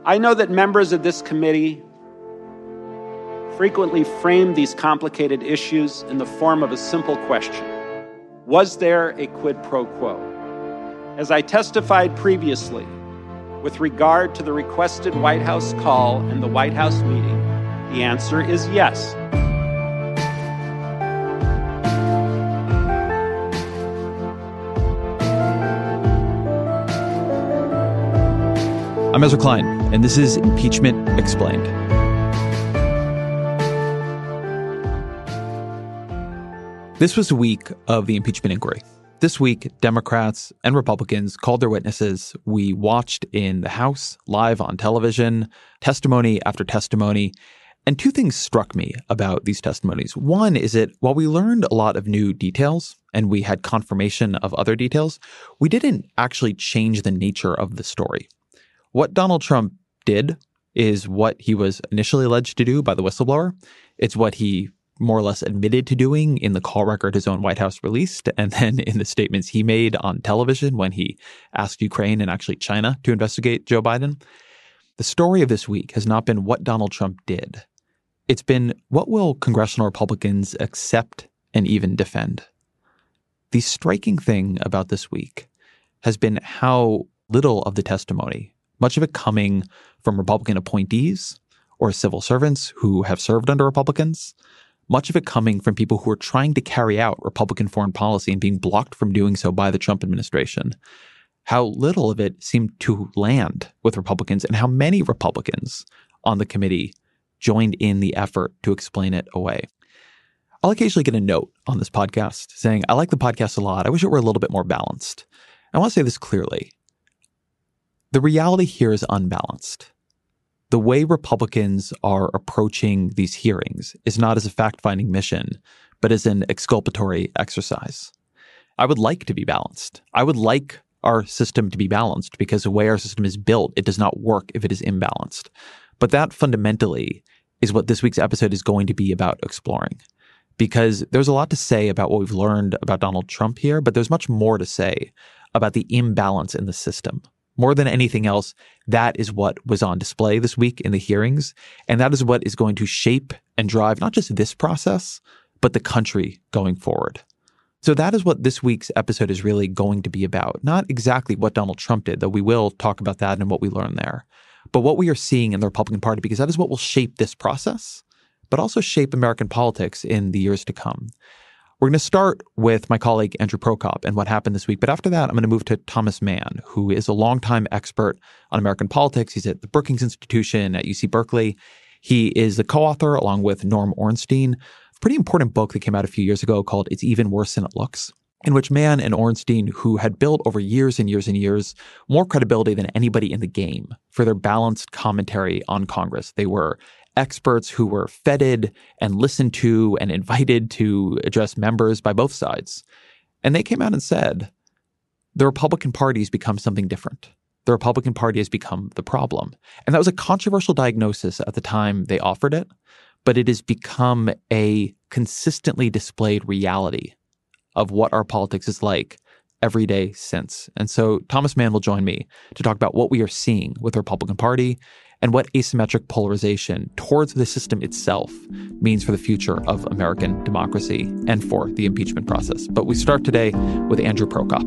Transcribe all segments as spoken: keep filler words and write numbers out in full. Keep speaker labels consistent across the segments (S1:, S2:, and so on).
S1: I know that members of this committee frequently frame these complicated issues in the form of a simple question: was there a quid pro quo? As I testified previously, with regard to the requested White House call and the White House meeting, the answer is yes.
S2: I'm Ezra Klein, and this is Impeachment Explained. This was a week of the impeachment inquiry. This week, Democrats and Republicans called their witnesses. We watched in the House, live on television, testimony after testimony. And two things struck me about these testimonies. One is that while we learned a lot of new details and we had confirmation of other details, we didn't actually change the nature of the story. What Donald Trump did is what he was initially alleged to do by the whistleblower. It's what he more or less admitted to doing in the call record his own White House released, and then in the statements he made on television when he asked Ukraine and actually China to investigate Joe Biden. The story of this week has not been what Donald Trump did. It's been what will congressional Republicans accept and even defend. The striking thing about this week has been how little of the testimony, much of it coming from Republican appointees or civil servants who have served under Republicans, much of it coming from people who are trying to carry out Republican foreign policy and being blocked from doing so by the Trump administration, how little of it seemed to land with Republicans and how many Republicans on the committee joined in the effort to explain it away. I'll occasionally get a note on this podcast saying, I like the podcast a lot. I wish it were a little bit more balanced. I want to say this clearly. The reality here is unbalanced. The way Republicans are approaching these hearings is not as a fact-finding mission, but as an exculpatory exercise. I would like to be balanced. I would like our system to be balanced because the way our system is built, it does not work if it is imbalanced. But that fundamentally is what this week's episode is going to be about exploring. Because there's a lot to say about what we've learned about Donald Trump here, but there's much more to say about the imbalance in the system. More than anything else, that is what was on display this week in the hearings. And that is what is going to shape and drive not just this process, but the country going forward. So that is what this week's episode is really going to be about. Not exactly what Donald Trump did, though we will talk about that and what we learned there, but what we are seeing in the Republican Party, because that is what will shape this process, but also shape American politics in the years to come. We're going to start with my colleague Andrew Prokop and what happened this week. But after that, I'm going to move to Thomas Mann, who is a longtime expert on American politics. He's at the Brookings Institution at U C Berkeley. He is the co-author, along with Norm Ornstein, a pretty important book that came out a few years ago called It's Even Worse Than It Looks, in which Mann and Ornstein, who had built over years and years and years more credibility than anybody in the game for their balanced commentary on Congress. They were experts who were feted and listened to and invited to address members by both sides. And they came out and said, the Republican Party has become something different. The Republican Party has become the problem. And that was a controversial diagnosis at the time they offered it, but it has become a consistently displayed reality of what our politics is like every day since. And so Thomas Mann will join me to talk about what we are seeing with the Republican Party and what asymmetric polarization towards the system itself means for the future of American democracy and for the impeachment process. But we start today with Andrew Prokop.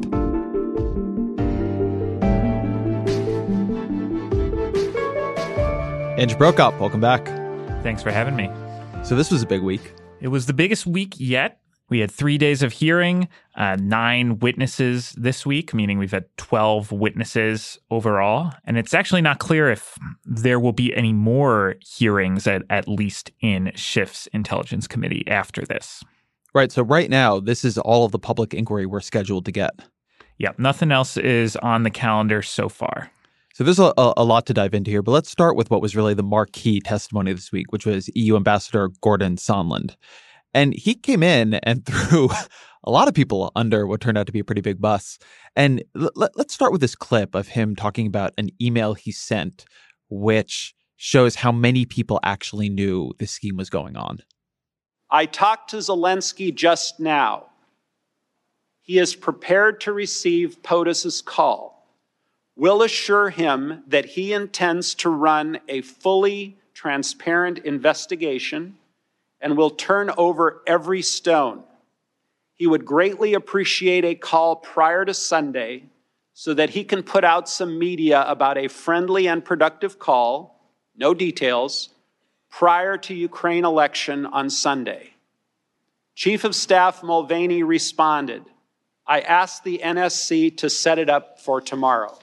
S2: Andrew Prokop, welcome back.
S3: Thanks for having me.
S2: So this was a big week.
S3: It was the biggest week yet. We had three days of hearing, uh, nine witnesses this week, meaning we've had twelve witnesses overall. And it's actually not clear if there will be any more hearings, at, at least in Schiff's Intelligence Committee after this.
S2: Right. So right now, this is all of the public inquiry we're scheduled to get.
S3: Yeah, nothing else is on the calendar so far.
S2: So there's a, a lot to dive into here, but let's start with what was really the marquee testimony this week, which was E U Ambassador Gordon Sondland. And he came in and threw a lot of people under what turned out to be a pretty big bus. And l- let's start with this clip of him talking about an email he sent, which shows how many people actually knew this scheme was going on.
S1: I talked to Zelensky just now. He is prepared to receive POTUS's call. will assure him that he intends to run a fully transparent investigation and will turn over every stone. He would greatly appreciate a call prior to Sunday so that he can put out some media about a friendly and productive call, no details, prior to Ukraine election on Sunday. Chief of Staff Mulvaney responded, I asked the N S C to set it up for tomorrow.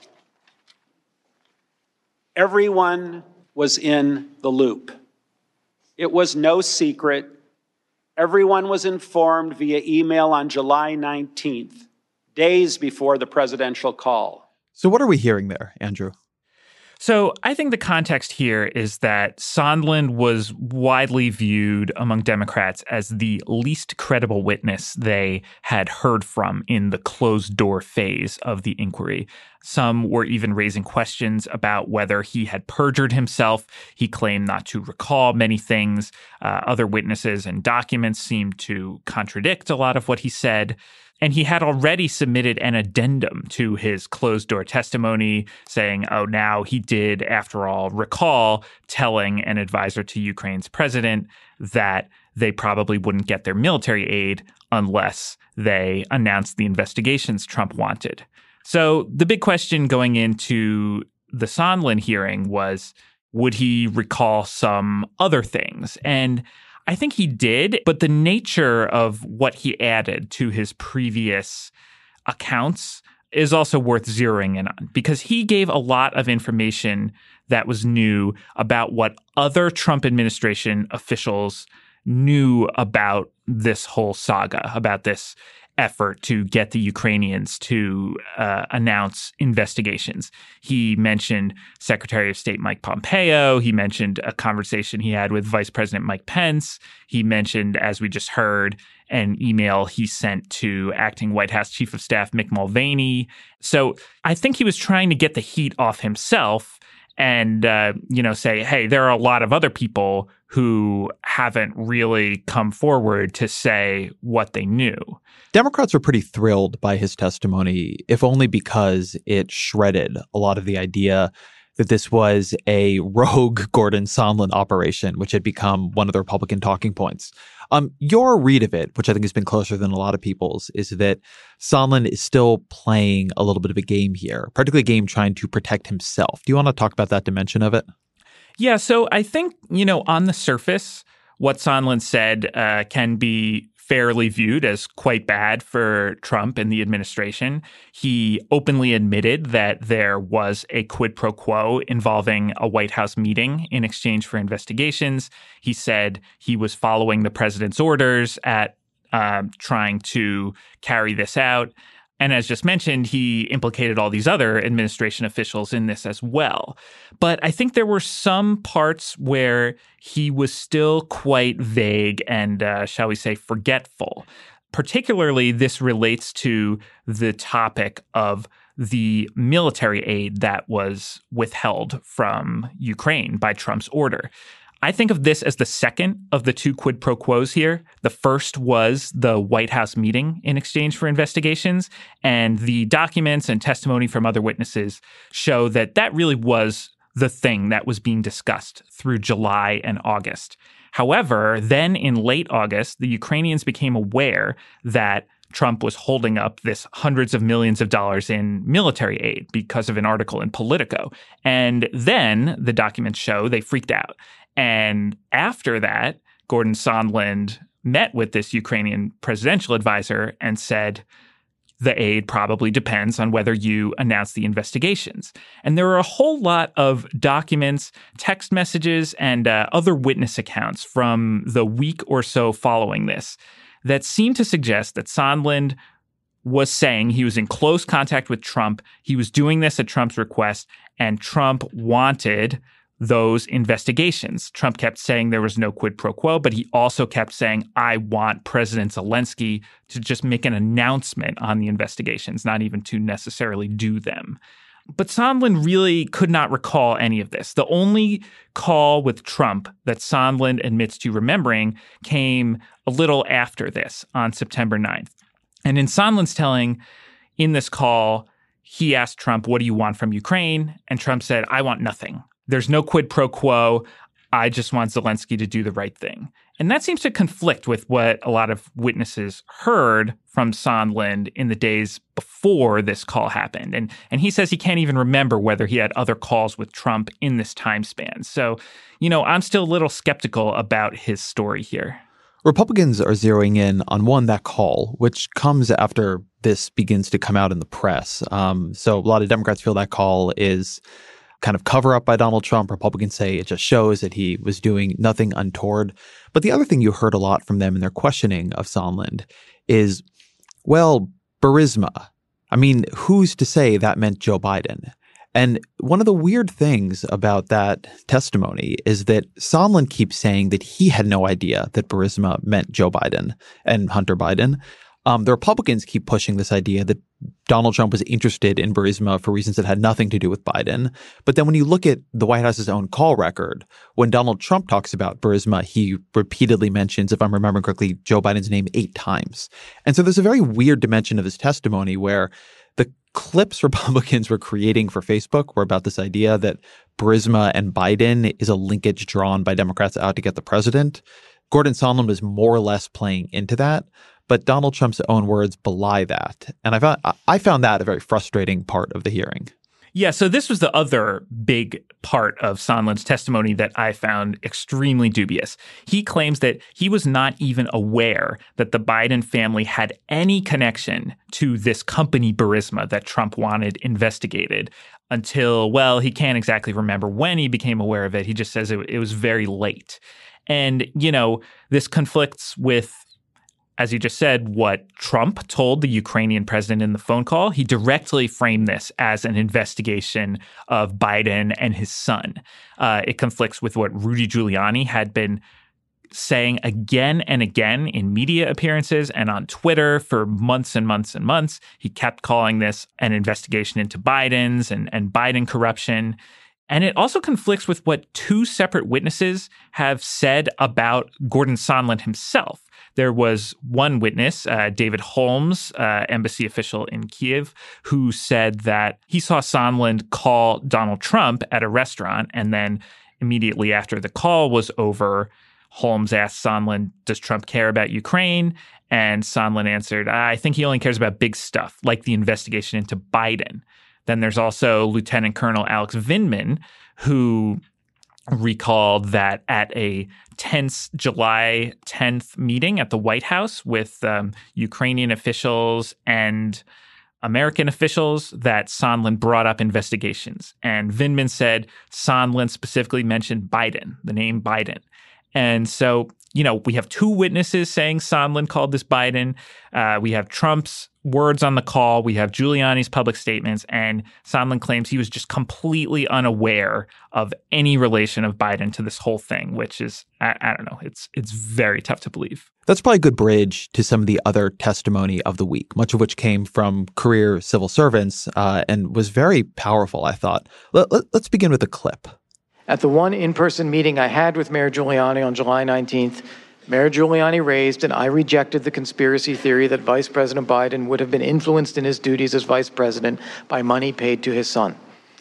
S1: Everyone was in the loop. It was no secret. Everyone was informed via email on July nineteenth, days before the presidential call.
S2: So what are we hearing there, Andrew?
S3: So I think the context here is that Sondland was widely viewed among Democrats as the least credible witness they had heard from in the closed-door phase of the inquiry. Some were even raising questions about whether he had perjured himself. He claimed not to recall many things. Uh, other witnesses and documents seemed to contradict a lot of what he said. And he had already submitted an addendum to his closed-door testimony saying, oh, now he did, after all, recall telling an advisor to Ukraine's president that they probably wouldn't get their military aid unless they announced the investigations Trump wanted. So the big question going into the Sondland hearing was, would he recall some other things? And I think he did, but the nature of what he added to his previous accounts is also worth zeroing in on, because he gave a lot of information that was new about what other Trump administration officials knew about this whole saga, about this effort to get the Ukrainians to uh, announce investigations. He mentioned Secretary of State Mike Pompeo. He mentioned a conversation he had with Vice President Mike Pence. He mentioned, as we just heard, an email he sent to acting White House Chief of Staff Mick Mulvaney. So I think he was trying to get the heat off himself and, uh, you know, say, hey, there are a lot of other people who haven't really come forward to say what they knew.
S2: Democrats were pretty thrilled by his testimony, if only because it shredded a lot of the idea that this was a rogue Gordon Sondland operation, which had become one of the Republican talking points. Um, your read of it, which I think has been closer than a lot of people's, is that Sondland is still playing a little bit of a game here, particularly a game trying to protect himself. Do you want to talk about that dimension of it?
S3: Yeah, so I think, you know, on the surface, what Sondland said uh, can be fairly viewed as quite bad for Trump and the administration. He openly admitted that there was a quid pro quo involving a White House meeting in exchange for investigations. He said he was following the president's orders at uh, trying to carry this out. And as just mentioned, he implicated all these other administration officials in this as well. But I think there were some parts where he was still quite vague and, uh, shall we say, forgetful. Particularly, this relates to the topic of the military aid that was withheld from Ukraine by Trump's order. I think of this as the second of the two quid pro quos here. The first was the White House meeting in exchange for investigations, and the documents and testimony from other witnesses show that that really was the thing that was being discussed through July and August. However, then in late August, the Ukrainians became aware that Trump was holding up this hundreds of millions of dollars in military aid because of an article in Politico. And then the documents show they freaked out. And after that, Gordon Sondland met with this Ukrainian presidential advisor and said, the aid probably depends on whether you announce the investigations. And there are a whole lot of documents, text messages, and uh, other witness accounts from the week or so following this that seem to suggest that Sondland was saying he was in close contact with Trump. He was doing this at Trump's request, and Trump wanted those investigations. Trump kept saying there was no quid pro quo, but he also kept saying, I want President Zelensky to just make an announcement on the investigations, not even to necessarily do them. But Sondland really could not recall any of this. The only call with Trump that Sondland admits to remembering came a little after this on September ninth. And in Sondland's telling, in this call, he asked Trump, what do you want from Ukraine? And Trump said, I want nothing. There's no quid pro quo. I just want Zelensky to do the right thing. And that seems to conflict with what a lot of witnesses heard from Sondland in the days before this call happened. And, and he says he can't even remember whether he had other calls with Trump in this time span. So, you know, I'm still a little skeptical about his story here.
S2: Republicans are zeroing in on, one, that call, which comes after this begins to come out in the press. Um, so a lot of Democrats feel that call is kind of cover up by Donald Trump. Republicans say it just shows that he was doing nothing untoward. But the other thing you heard a lot from them in their questioning of Sondland is, well, Burisma. I mean, who's to say that meant Joe Biden? And one of the weird things about that testimony is that Sondland keeps saying that he had no idea that Burisma meant Joe Biden and Hunter Biden. Um, the Republicans keep pushing this idea that Donald Trump was interested in Burisma for reasons that had nothing to do with Biden. But then when you look at the White House's own call record, when Donald Trump talks about Burisma, he repeatedly mentions, if I'm remembering correctly, Joe Biden's name eight times. And so there's a very weird dimension of his testimony where the clips Republicans were creating for Facebook were about this idea that Burisma and Biden is a linkage drawn by Democrats out to get the president. Gordon Sondland was more or less playing into that, but Donald Trump's own words belie that. And I found, I found that a very frustrating part of the hearing.
S3: Yeah, so this was the other big part of Sondland's testimony that I found extremely dubious. He claims that he was not even aware that the Biden family had any connection to this company Burisma that Trump wanted investigated until, well, he can't exactly remember when he became aware of it. He just says it, it was very late. And, you know, this conflicts with, as you just said, what Trump told the Ukrainian president in the phone call. He directly framed this as an investigation of Biden and his son. Uh, it conflicts with what Rudy Giuliani had been saying again and again in media appearances and on Twitter for months and months and months. He kept calling this an investigation into Biden's and, and Biden corruption. And it also conflicts with what two separate witnesses have said about Gordon Sondland himself. There was one witness, uh, David Holmes, uh, embassy official in Kiev, who said that he saw Sondland call Donald Trump at a restaurant. And then immediately after the call was over, Holmes asked Sondland, does Trump care about Ukraine? And Sondland answered, I think he only cares about big stuff, like the investigation into Biden. Then there's also Lieutenant Colonel Alex Vindman, who recalled that at a tense July tenth meeting at the White House with um, Ukrainian officials and American officials that Sondland brought up investigations. And Vindman said Sondland specifically mentioned Biden, the name Biden. And so, you know, we have two witnesses saying Sondland called this Biden. Uh, we have Trump's words on the call. We have Giuliani's public statements. And Sondland claims he was just completely unaware of any relation of Biden to this whole thing, which is, I, I don't know, it's it's very tough to believe.
S2: That's probably a good bridge to some of the other testimony of the week, much of which came from career civil servants uh, and was very powerful, I thought. Let, let, let's begin with a clip.
S4: At the one in-person meeting I had with Mayor Giuliani on July nineteenth, Mayor Giuliani raised and I rejected the conspiracy theory that Vice President Biden would have been influenced in his duties as vice president by money paid to his son.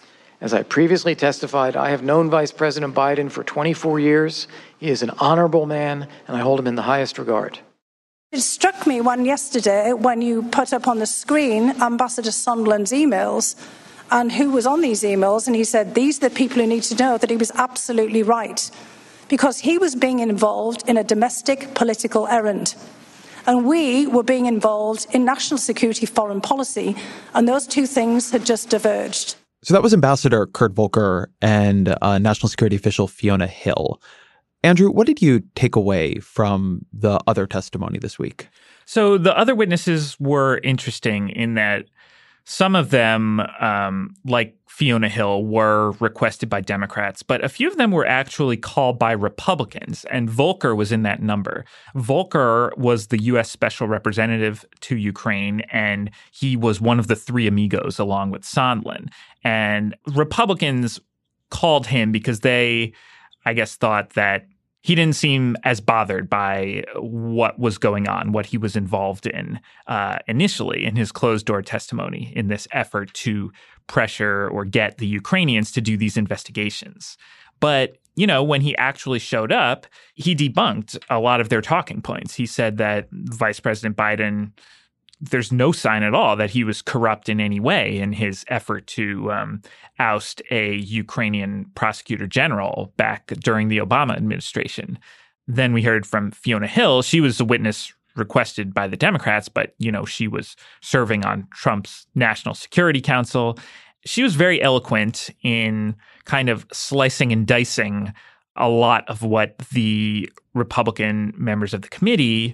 S4: As I previously testified, I have known Vice President Biden for twenty-four years. He is an honorable man, and I hold him in the highest regard.
S5: It struck me one yesterday when you put up on the screen Ambassador Sondland's emails and who was on these emails, and he said, these are the people who need to know that he was absolutely right, because he was being involved in a domestic political errand. And we were being involved in national security foreign policy, and those two things had just diverged.
S2: So that was Ambassador Kurt Volker and uh, National Security official Fiona Hill. Andrew, what did you take away from the other testimony this week?
S3: So the other witnesses were interesting in that some of them, um, like Fiona Hill, were requested by Democrats, but a few of them were actually called by Republicans, and Volker was in that number. Volker was the U S Special Representative to Ukraine, and he was one of the three amigos along with Sondland. And Republicans called him because they, I guess, thought that he didn't seem as bothered by what was going on, what he was involved in uh, initially in his closed-door testimony in this effort to pressure or get the Ukrainians to do these investigations. But, you know, when he actually showed up, he debunked a lot of their talking points. He said that Vice President Biden, there's no sign at all that he was corrupt in any way in his effort to um, oust a Ukrainian prosecutor general back during the Obama administration. Then we heard from Fiona Hill. She was a witness requested by the Democrats, but, you know, she was serving on Trump's National Security Council. She was very eloquent in kind of slicing and dicing a lot of what the Republican members of the committee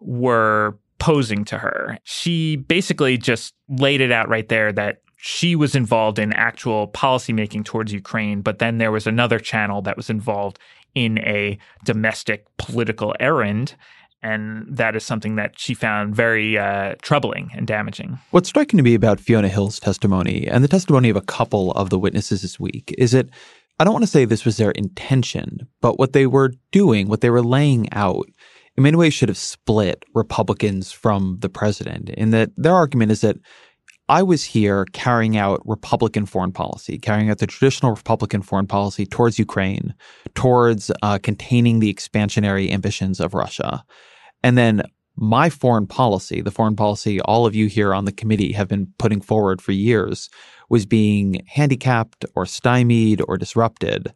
S3: were posing to her. She basically just laid it out right there that she was involved in actual policymaking towards Ukraine, but then there was another channel that was involved in a domestic political errand. And that is something that she found very uh, troubling and damaging.
S2: What's striking to me about Fiona Hill's testimony and the testimony of a couple of the witnesses this week is that I don't want to say this was their intention, but what they were doing, what they were laying out, in many ways should have split Republicans from the president, in that their argument is that I was here carrying out Republican foreign policy, carrying out the traditional Republican foreign policy towards Ukraine, towards uh, containing the expansionary ambitions of Russia. And then my foreign policy, the foreign policy all of you here on the committee have been putting forward for years, was being handicapped or stymied or disrupted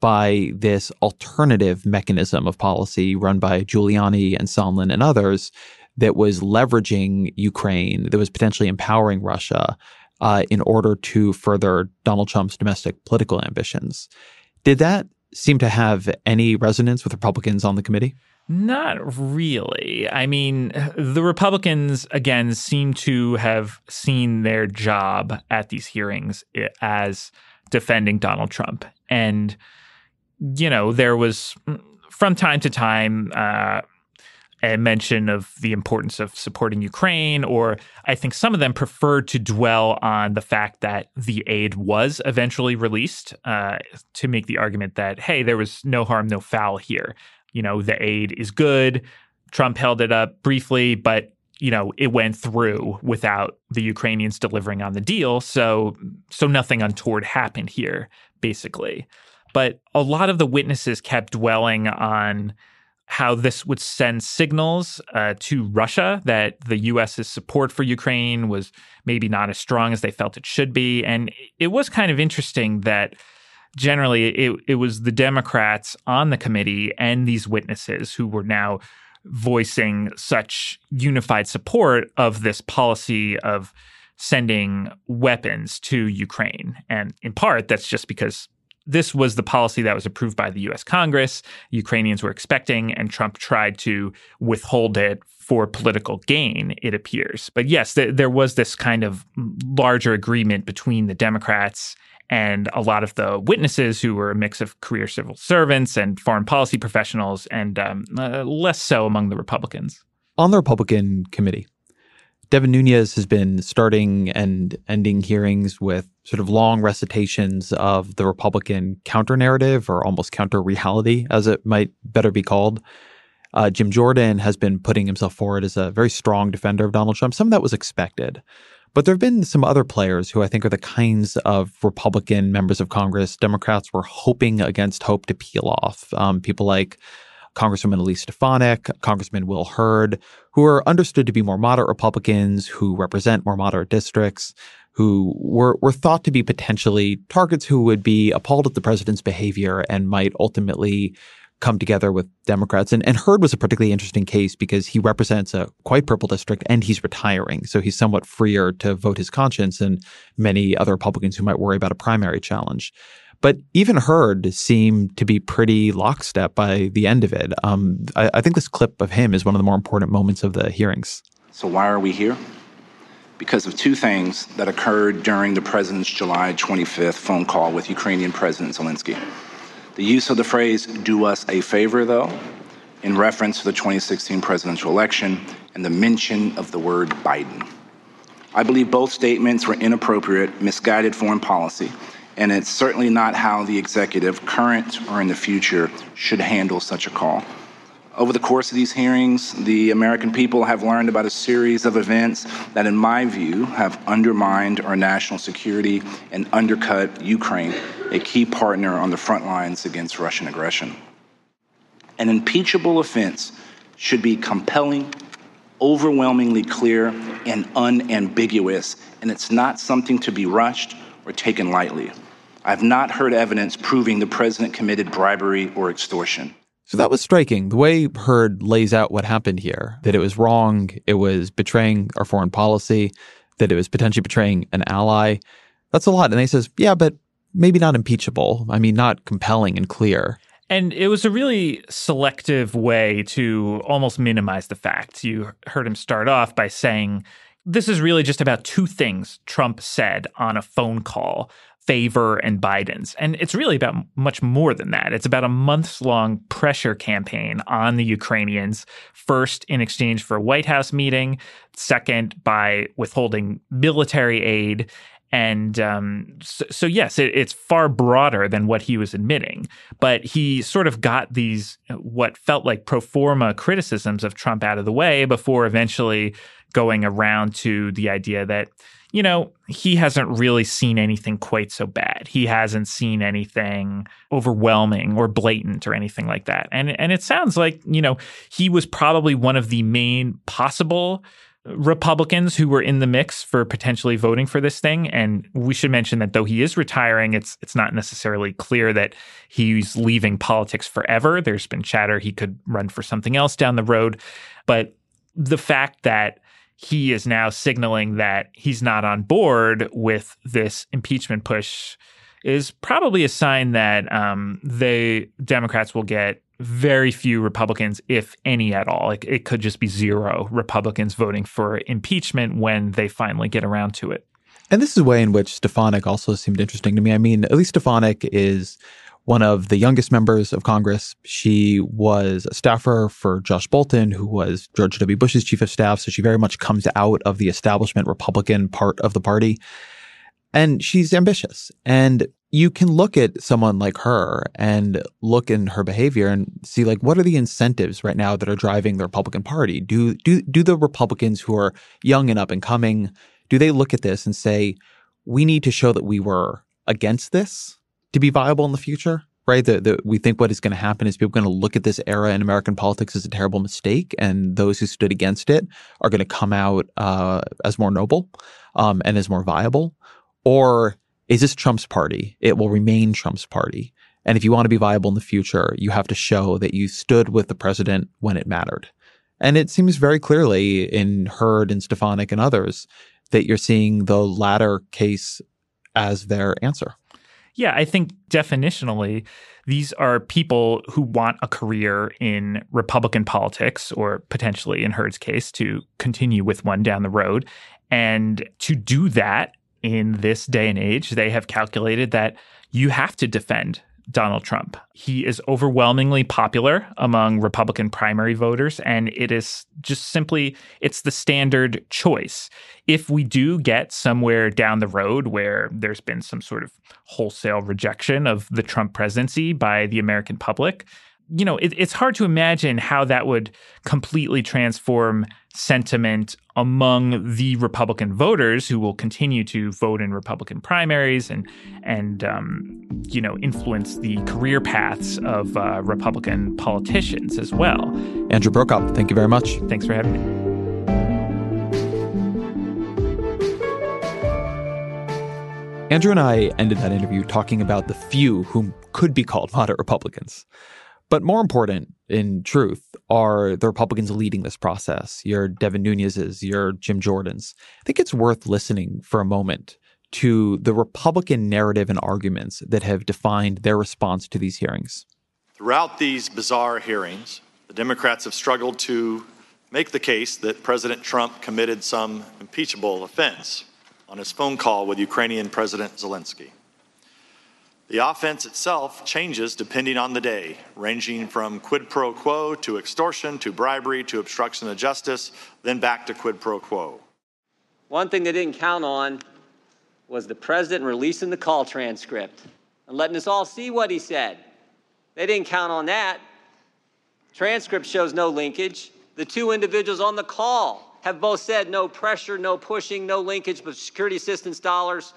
S2: by this alternative mechanism of policy run by Giuliani and Sondland and others that was leveraging Ukraine, that was potentially empowering Russia uh, in order to further Donald Trump's domestic political ambitions. Did that seem to have any resonance with Republicans on the committee?
S3: Not really. I mean, the Republicans, again, seem to have seen their job at these hearings as defending Donald Trump. And, you know, there was from time to time uh, a mention of the importance of supporting Ukraine, or I think some of them preferred to dwell on the fact that the aid was eventually released uh, to make the argument that, hey, there was no harm, no foul here. You know, the aid is good. Trump held it up briefly, but, you know, it went through without the Ukrainians delivering on the deal. So, so nothing untoward happened here, basically. But a lot of the witnesses kept dwelling on how this would send signals uh, to Russia that the U S's support for Ukraine was maybe not as strong as they felt it should be. And it was kind of interesting that generally, it, it was the Democrats on the committee and these witnesses who were now voicing such unified support of this policy of sending weapons to Ukraine. And in part, that's just because this was the policy that was approved by the U S Congress. Ukrainians were expecting, and Trump tried to withhold it for political gain, it appears. But yes, th- there was this kind of larger agreement between the Democrats and a lot of the witnesses who were a mix of career civil servants and foreign policy professionals, and um, uh, less so among the Republicans.
S2: On the Republican committee, Devin Nunes has been starting and ending hearings with sort of long recitations of the Republican counter-narrative, or almost counter-reality, as it might better be called. Uh, Jim Jordan has been putting himself forward as a very strong defender of Donald Trump. Some of that was expected. But there have been some other players who I think are the kinds of Republican members of Congress Democrats were hoping against hope to peel off. Um, people like Congresswoman Elise Stefanik, Congressman Will Hurd, who are understood to be more moderate Republicans, who represent more moderate districts, who were, were thought to be potentially targets who would be appalled at the president's behavior and might ultimately come together with Democrats. And, and Hurd was a particularly interesting case because he represents a quite purple district and he's retiring. So he's somewhat freer to vote his conscience than many other Republicans who might worry about a primary challenge. But even Hurd seemed to be pretty lockstep by the end of it. Um, I, I think this clip of him is one of the more important moments of the hearings.
S6: So why are we here? Because of two things that occurred during the president's July twenty-fifth phone call with Ukrainian President Zelensky. The use of the phrase, "do us a favor," though, in reference to the twenty sixteen presidential election, and the mention of the word Biden. I believe both statements were inappropriate, misguided foreign policy, and it's certainly not how the executive, current or in the future, should handle such a call. Over the course of these hearings, the American people have learned about a series of events that, in my view, have undermined our national security and undercut Ukraine, a key partner on the front lines against Russian aggression. An impeachable offense should be compelling, overwhelmingly clear, and unambiguous, and it's not something to be rushed or taken lightly. I've not heard evidence proving the president committed bribery or extortion.
S2: So that was striking. The way Hurd lays out what happened here, that it was wrong, it was betraying our foreign policy, that it was potentially betraying an ally. That's a lot. And he says, yeah, but maybe not impeachable. I mean, not compelling and clear.
S3: And it was a really selective way to almost minimize the facts. You heard him start off by saying, this is really just about two things Trump said on a phone call, favor and Biden's. And it's really about much more than that. It's about a months-long pressure campaign on the Ukrainians, first in exchange for a White House meeting, second by withholding military aid. And um, so, so, yes, it, it's far broader than what he was admitting. But he sort of got these, what felt like pro forma criticisms of Trump out of the way before eventually going around to the idea that, you know, he hasn't really seen anything quite so bad. He hasn't seen anything overwhelming or blatant or anything like that. And and it sounds like, you know, he was probably one of the main possible Republicans who were in the mix for potentially voting for this thing. And we should mention that though he is retiring, it's it's not necessarily clear that he's leaving politics forever. There's been chatter he could run for something else down the road. But the fact that he is now signaling that he's not on board with this impeachment push is probably a sign that um, the Democrats will get very few Republicans, if any at all. Like, it could just be zero Republicans voting for impeachment when they finally get around to it.
S2: And this is a way in which Stefanik also seemed interesting to me. I mean, Elise Stefanik is one of the youngest members of Congress. She was a staffer for Josh Bolton, who was George W. Bush's chief of staff. So she very much comes out of the establishment Republican part of the party. And she's ambitious. And you can look at someone like her and look in her behavior and see, like, what are the incentives right now that are driving the Republican Party? Do do do the Republicans who are young and up and coming, do they look at this and say, we need to show that we were against this to be viable in the future, right? That the, we think what is going to happen is people are going to look at this era in American politics as a terrible mistake, and those who stood against it are going to come out uh, as more noble um, and as more viable? Or is this Trump's party? It will remain Trump's party. And if you want to be viable in the future, you have to show that you stood with the president when it mattered. And it seems very clearly in Hurd and Stefanik and others that you're seeing the latter case as their answer.
S3: Yeah, I think definitionally, these are people who want a career in Republican politics, or potentially, in Hurd's case, to continue with one down the road. And to do that in this day and age, they have calculated that you have to defend Donald Trump. He is overwhelmingly popular among Republican primary voters, and it is just simply, it's the standard choice. If we do get somewhere down the road where there's been some sort of wholesale rejection of the Trump presidency by the American public, you know, it, it's hard to imagine how that would completely transform sentiment among the Republican voters who will continue to vote in Republican primaries and, and um, you know, influence the career paths of uh, Republican politicians as well.
S2: Andrew Prokop, thank you very much.
S3: Thanks for having me.
S2: Andrew and I ended that interview talking about the few whom could be called moderate Republicans. But more important, in truth, are the Republicans leading this process, your Devin Nunes's, your Jim Jordan's. I think it's worth listening for a moment to the Republican narrative and arguments that have defined their response to these hearings.
S7: Throughout these bizarre hearings, the Democrats have struggled to make the case that President Trump committed some impeachable offense on his phone call with Ukrainian President Zelensky. The offense itself changes depending on the day, ranging from quid pro quo to extortion to bribery to obstruction of justice, then back to quid pro quo.
S8: One thing they didn't count on was the president releasing the call transcript and letting us all see what he said. They didn't count on that. Transcript shows no linkage. The two individuals on the call have both said no pressure, no pushing, no linkage, but security assistance dollars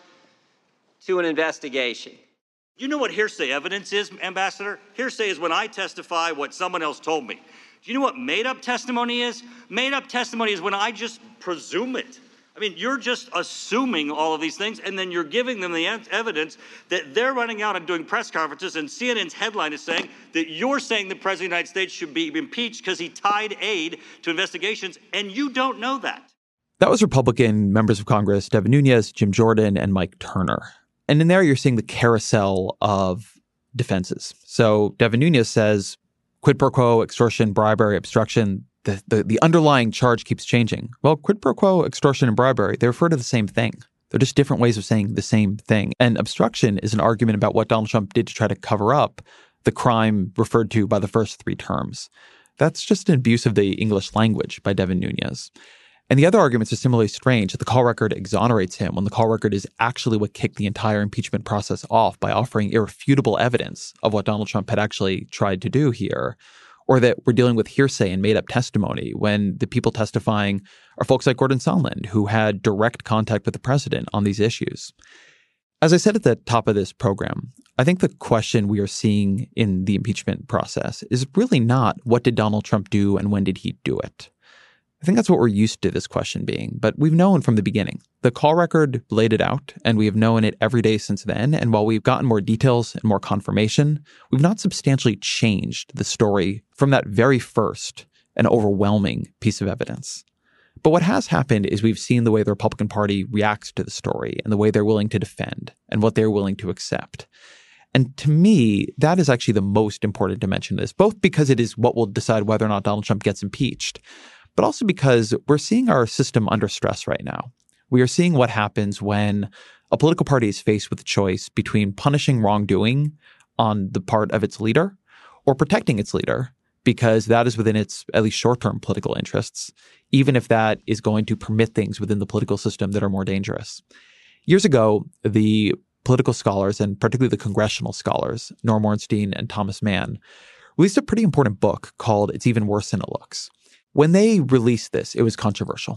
S8: to an investigation.
S9: You know what hearsay evidence is, Ambassador? Hearsay is when I testify what someone else told me. Do you know what made-up testimony is? Made-up testimony is when I just presume it. I mean, you're just assuming all of these things, and then you're giving them the evidence that they're running out and doing press conferences, and C N N's headline is saying that you're saying the President of the United States should be impeached because he tied aid to investigations, and you don't know that.
S2: That was Republican members of Congress Devin Nunes, Jim Jordan, and Mike Turner. And in there, you're seeing the carousel of defenses. So Devin Nunes says, quid pro quo, extortion, bribery, obstruction, the, the, the underlying charge keeps changing. Well, quid pro quo, extortion, and bribery, they refer to the same thing. They're just different ways of saying the same thing. And obstruction is an argument about what Donald Trump did to try to cover up the crime referred to by the first three terms. That's just an abuse of the English language by Devin Nunes. And the other arguments are similarly strange, that the call record exonerates him when the call record is actually what kicked the entire impeachment process off by offering irrefutable evidence of what Donald Trump had actually tried to do here, or that we're dealing with hearsay and made-up testimony when the people testifying are folks like Gordon Sondland, who had direct contact with the president on these issues. As I said at the top of this program, I think the question we are seeing in the impeachment process is really not what did Donald Trump do and when did he do it? I think that's what we're used to this question being, but we've known from the beginning. The call record laid it out, and we have known it every day since then. And while we've gotten more details and more confirmation, we've not substantially changed the story from that very first and overwhelming piece of evidence. But what has happened is we've seen the way the Republican Party reacts to the story and the way they're willing to defend and what they're willing to accept. And to me, that is actually the most important dimension of this, both because it is what will decide whether or not Donald Trump gets impeached, but also because we're seeing our system under stress right now. We are seeing what happens when a political party is faced with a choice between punishing wrongdoing on the part of its leader or protecting its leader, because that is within its at least short-term political interests, even if that is going to permit things within the political system that are more dangerous. Years ago, the political scholars, and particularly the congressional scholars, Norm Ornstein and Thomas Mann, released a pretty important book called It's Even Worse Than It Looks. When they released this, it was controversial.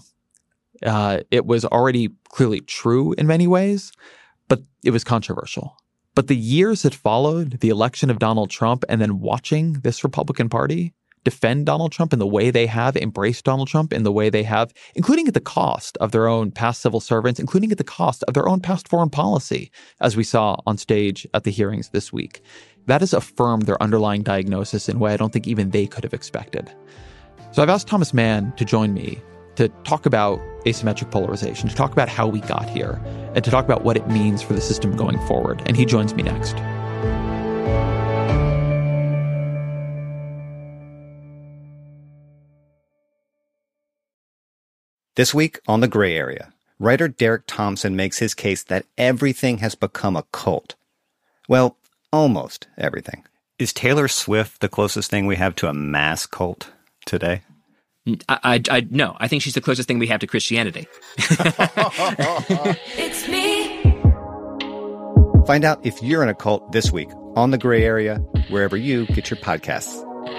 S2: Uh, it was already clearly true in many ways, but it was controversial. But the years that followed the election of Donald Trump and then watching this Republican Party defend Donald Trump in the way they have, embrace Donald Trump in the way they have, including at the cost of their own past civil servants, including at the cost of their own past foreign policy, as we saw on stage at the hearings this week, that has affirmed their underlying diagnosis in a way I don't think even they could have expected. So I've asked Thomas Mann to join me to talk about asymmetric polarization, to talk about how we got here, and to talk about what it means for the system going forward. And he joins me next.
S10: This week on The Gray Area, writer Derek Thompson makes his case that everything has become a cult. Well, almost everything. Is Taylor Swift the closest thing we have to a mass cult today?
S11: I, I, I no, I think she's the closest thing we have to Christianity.
S12: It's me.
S10: Find out if you're in a cult this week on The Gray Area, wherever you get your podcasts.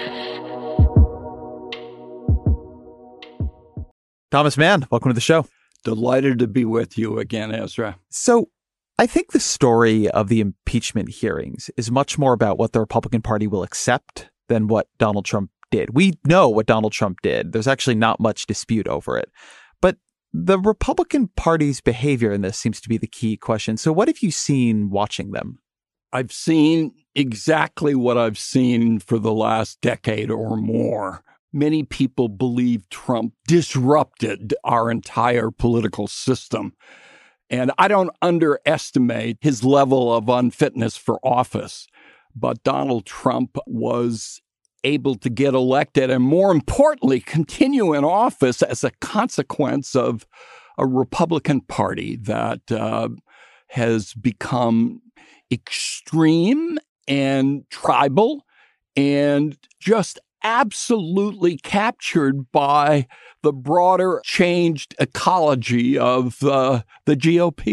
S2: Thomas Mann, welcome to the show.
S13: Delighted to be with you again, Ezra.
S2: So I think the story of the impeachment hearings is much more about what the Republican Party will accept than what Donald Trump did. We know what Donald Trump did. There's actually not much dispute over it. But the Republican Party's behavior in this seems to be the key question. So what have you seen watching them?
S13: I've seen exactly what I've seen for the last decade or more. Many people believe Trump disrupted our entire political system. And I don't underestimate his level of unfitness for office. But Donald Trump was able to get elected and, more importantly, continue in office as a consequence of a Republican Party that uh, has become extreme and tribal and just absolutely captured by the broader changed ecology of uh, the G O P.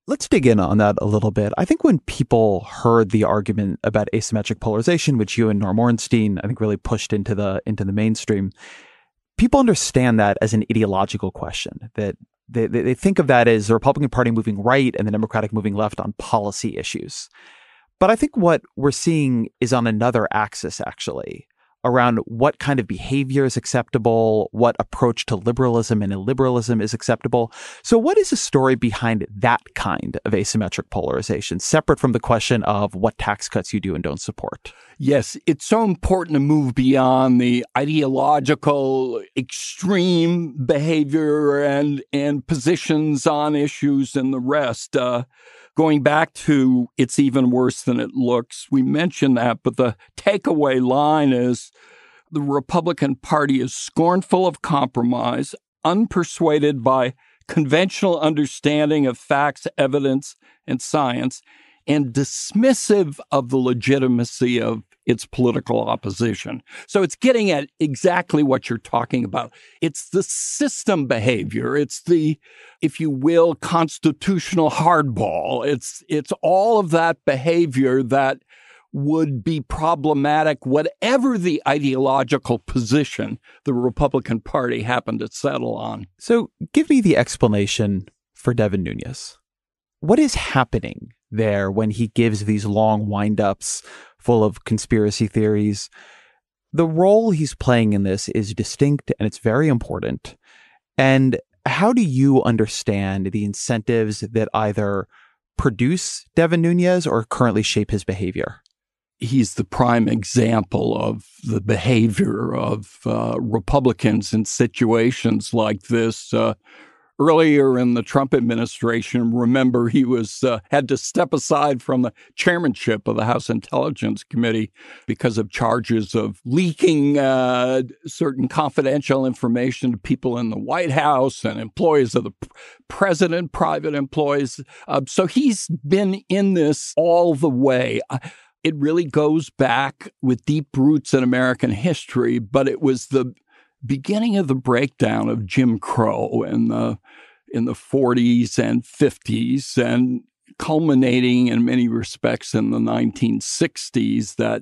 S2: Let's dig in on that a little bit. I think when people heard the argument about asymmetric polarization, which you and Norm Ornstein, I think, really pushed into the into the mainstream, people understand that as an ideological question, that they, they think of that as the Republican Party moving right and the Democratic moving left on policy issues. But I think what we're seeing is on another axis, actually, around what kind of behavior is acceptable, what approach to liberalism and illiberalism is acceptable. So what is the story behind that kind of asymmetric polarization, separate from the question of what tax cuts you do and don't support?
S13: Yes, it's so important to move beyond the ideological extreme behavior and, and positions on issues and the rest. Uh, Going back to it's even worse than it looks, we mentioned that, but the takeaway line is the Republican Party is scornful of compromise, unpersuaded by conventional understanding of facts, evidence, and science, and dismissive of the legitimacy of its political opposition. So it's getting at exactly what you're talking about. It's the system behavior. It's the, if you will, constitutional hardball. It's, it's all of that behavior that would be problematic, whatever the ideological position the Republican Party happened to settle on.
S2: So give me the explanation for Devin Nunes. What is happening there when he gives these long wind-ups full of conspiracy theories? The role he's playing in this is distinct and it's very important. And how do you understand the incentives that either produce Devin Nunes or currently shape his behavior?
S13: He's the prime example of the behavior of uh, Republicans in situations like this. Uh, Earlier in the Trump administration, remember, he was uh, had to step aside from the chairmanship of the House Intelligence Committee because of charges of leaking uh, certain confidential information to people in the White House and employees of the president, private employees. Uh, so he's been in this all the way. It really goes back with deep roots in American history, but it was the beginning of the breakdown of Jim Crow in the in the forties and fifties, and culminating in many respects in the nineteen sixties, that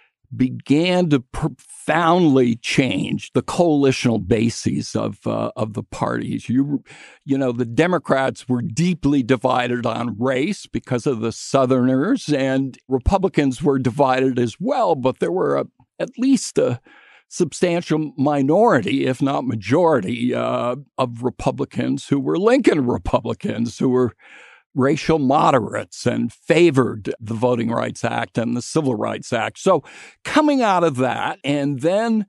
S13: began to profoundly change the coalitional bases of uh, of the parties. You you know, the Democrats were deeply divided on race because of the Southerners, and Republicans were divided as well, but there were a, at least a substantial minority, if not majority, uh, of Republicans who were Lincoln Republicans, who were racial moderates and favored the Voting Rights Act and the Civil Rights Act. So coming out of that, and then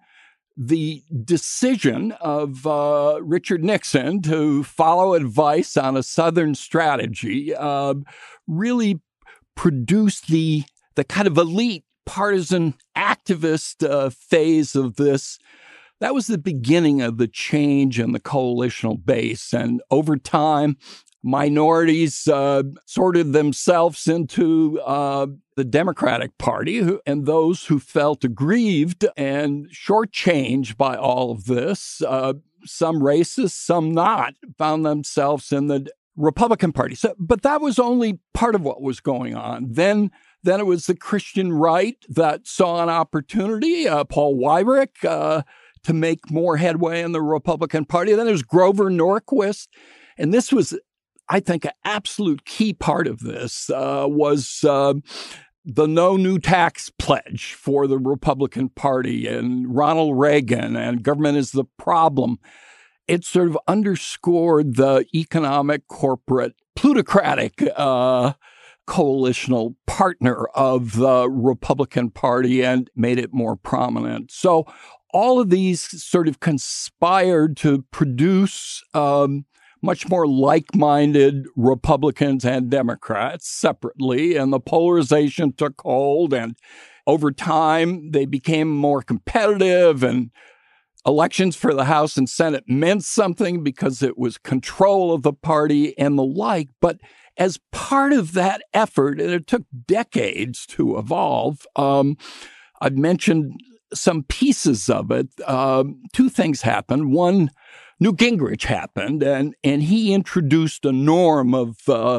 S13: the decision of uh, Richard Nixon to follow advice on a Southern strategy uh, really produced the the kind of elite partisan activist uh, phase of this. That was the beginning of the change in the coalitional base. And over time, minorities uh, sorted themselves into uh, the Democratic Party, who, and those who felt aggrieved and shortchanged by all of this, uh, some racist, some not, found themselves in the Republican Party. So, but that was only part of what was going on. Then Then it was the Christian right that saw an opportunity, uh, Paul Weyrich, uh, to make more headway in the Republican Party. Then there's Grover Norquist. And this was, I think, an absolute key part of this uh, was uh, the no new tax pledge for the Republican Party and Ronald Reagan and government is the problem. It sort of underscored the economic, corporate, plutocratic uh coalitional partner of the Republican Party and made it more prominent. So all of these sort of conspired to produce um, much more like-minded Republicans and Democrats separately, and the polarization took hold, and over time they became more competitive, and elections for the House and Senate meant something because it was control of the party and the like. But as part of that effort, and it took decades to evolve, um, I've mentioned some pieces of it. Um, two things happened. One, Newt Gingrich happened, and, and he introduced a norm of uh,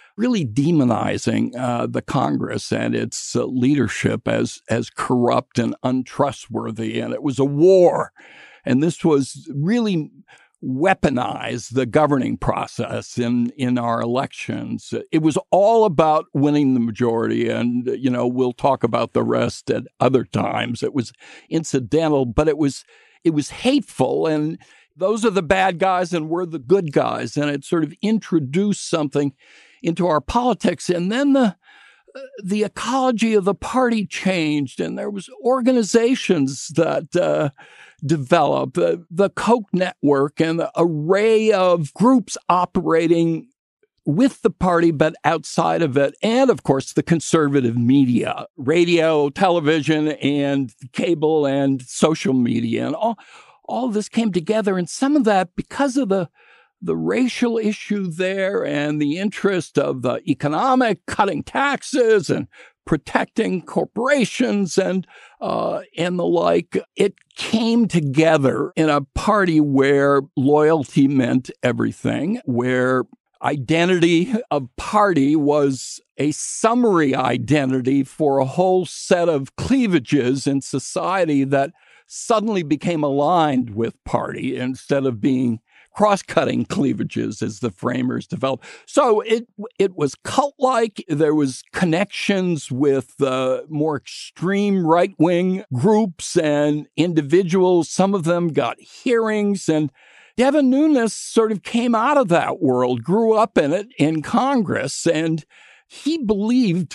S13: really demonizing uh, the Congress and its uh, leadership as as corrupt and untrustworthy. And it was a war. And this was really weaponized the governing process in, in our elections. It was all about winning the majority. And, you know, we'll talk about the rest at other times. It was incidental, but it was it was hateful. And those are the bad guys and we're the good guys. And it sort of introduced something into our politics. And then the the ecology of the party changed, and there was organizations that uh, developed, uh, the Koch network and the array of groups operating with the party, but outside of it. And of course, the conservative media, radio, television, and cable and social media. And all, all of this came together. And some of that, because of the the racial issue there and the interest of the economic, cutting taxes and protecting corporations and uh, and the like, it came together in a party where loyalty meant everything, where identity of party was a summary identity for a whole set of cleavages in society that suddenly became aligned with party instead of being cross-cutting cleavages as the framers developed. So it it was cult-like. There was connections with uh, more extreme right-wing groups and individuals. Some of them got hearings. And Devin Nunes sort of came out of that world, grew up in it in Congress, and he believed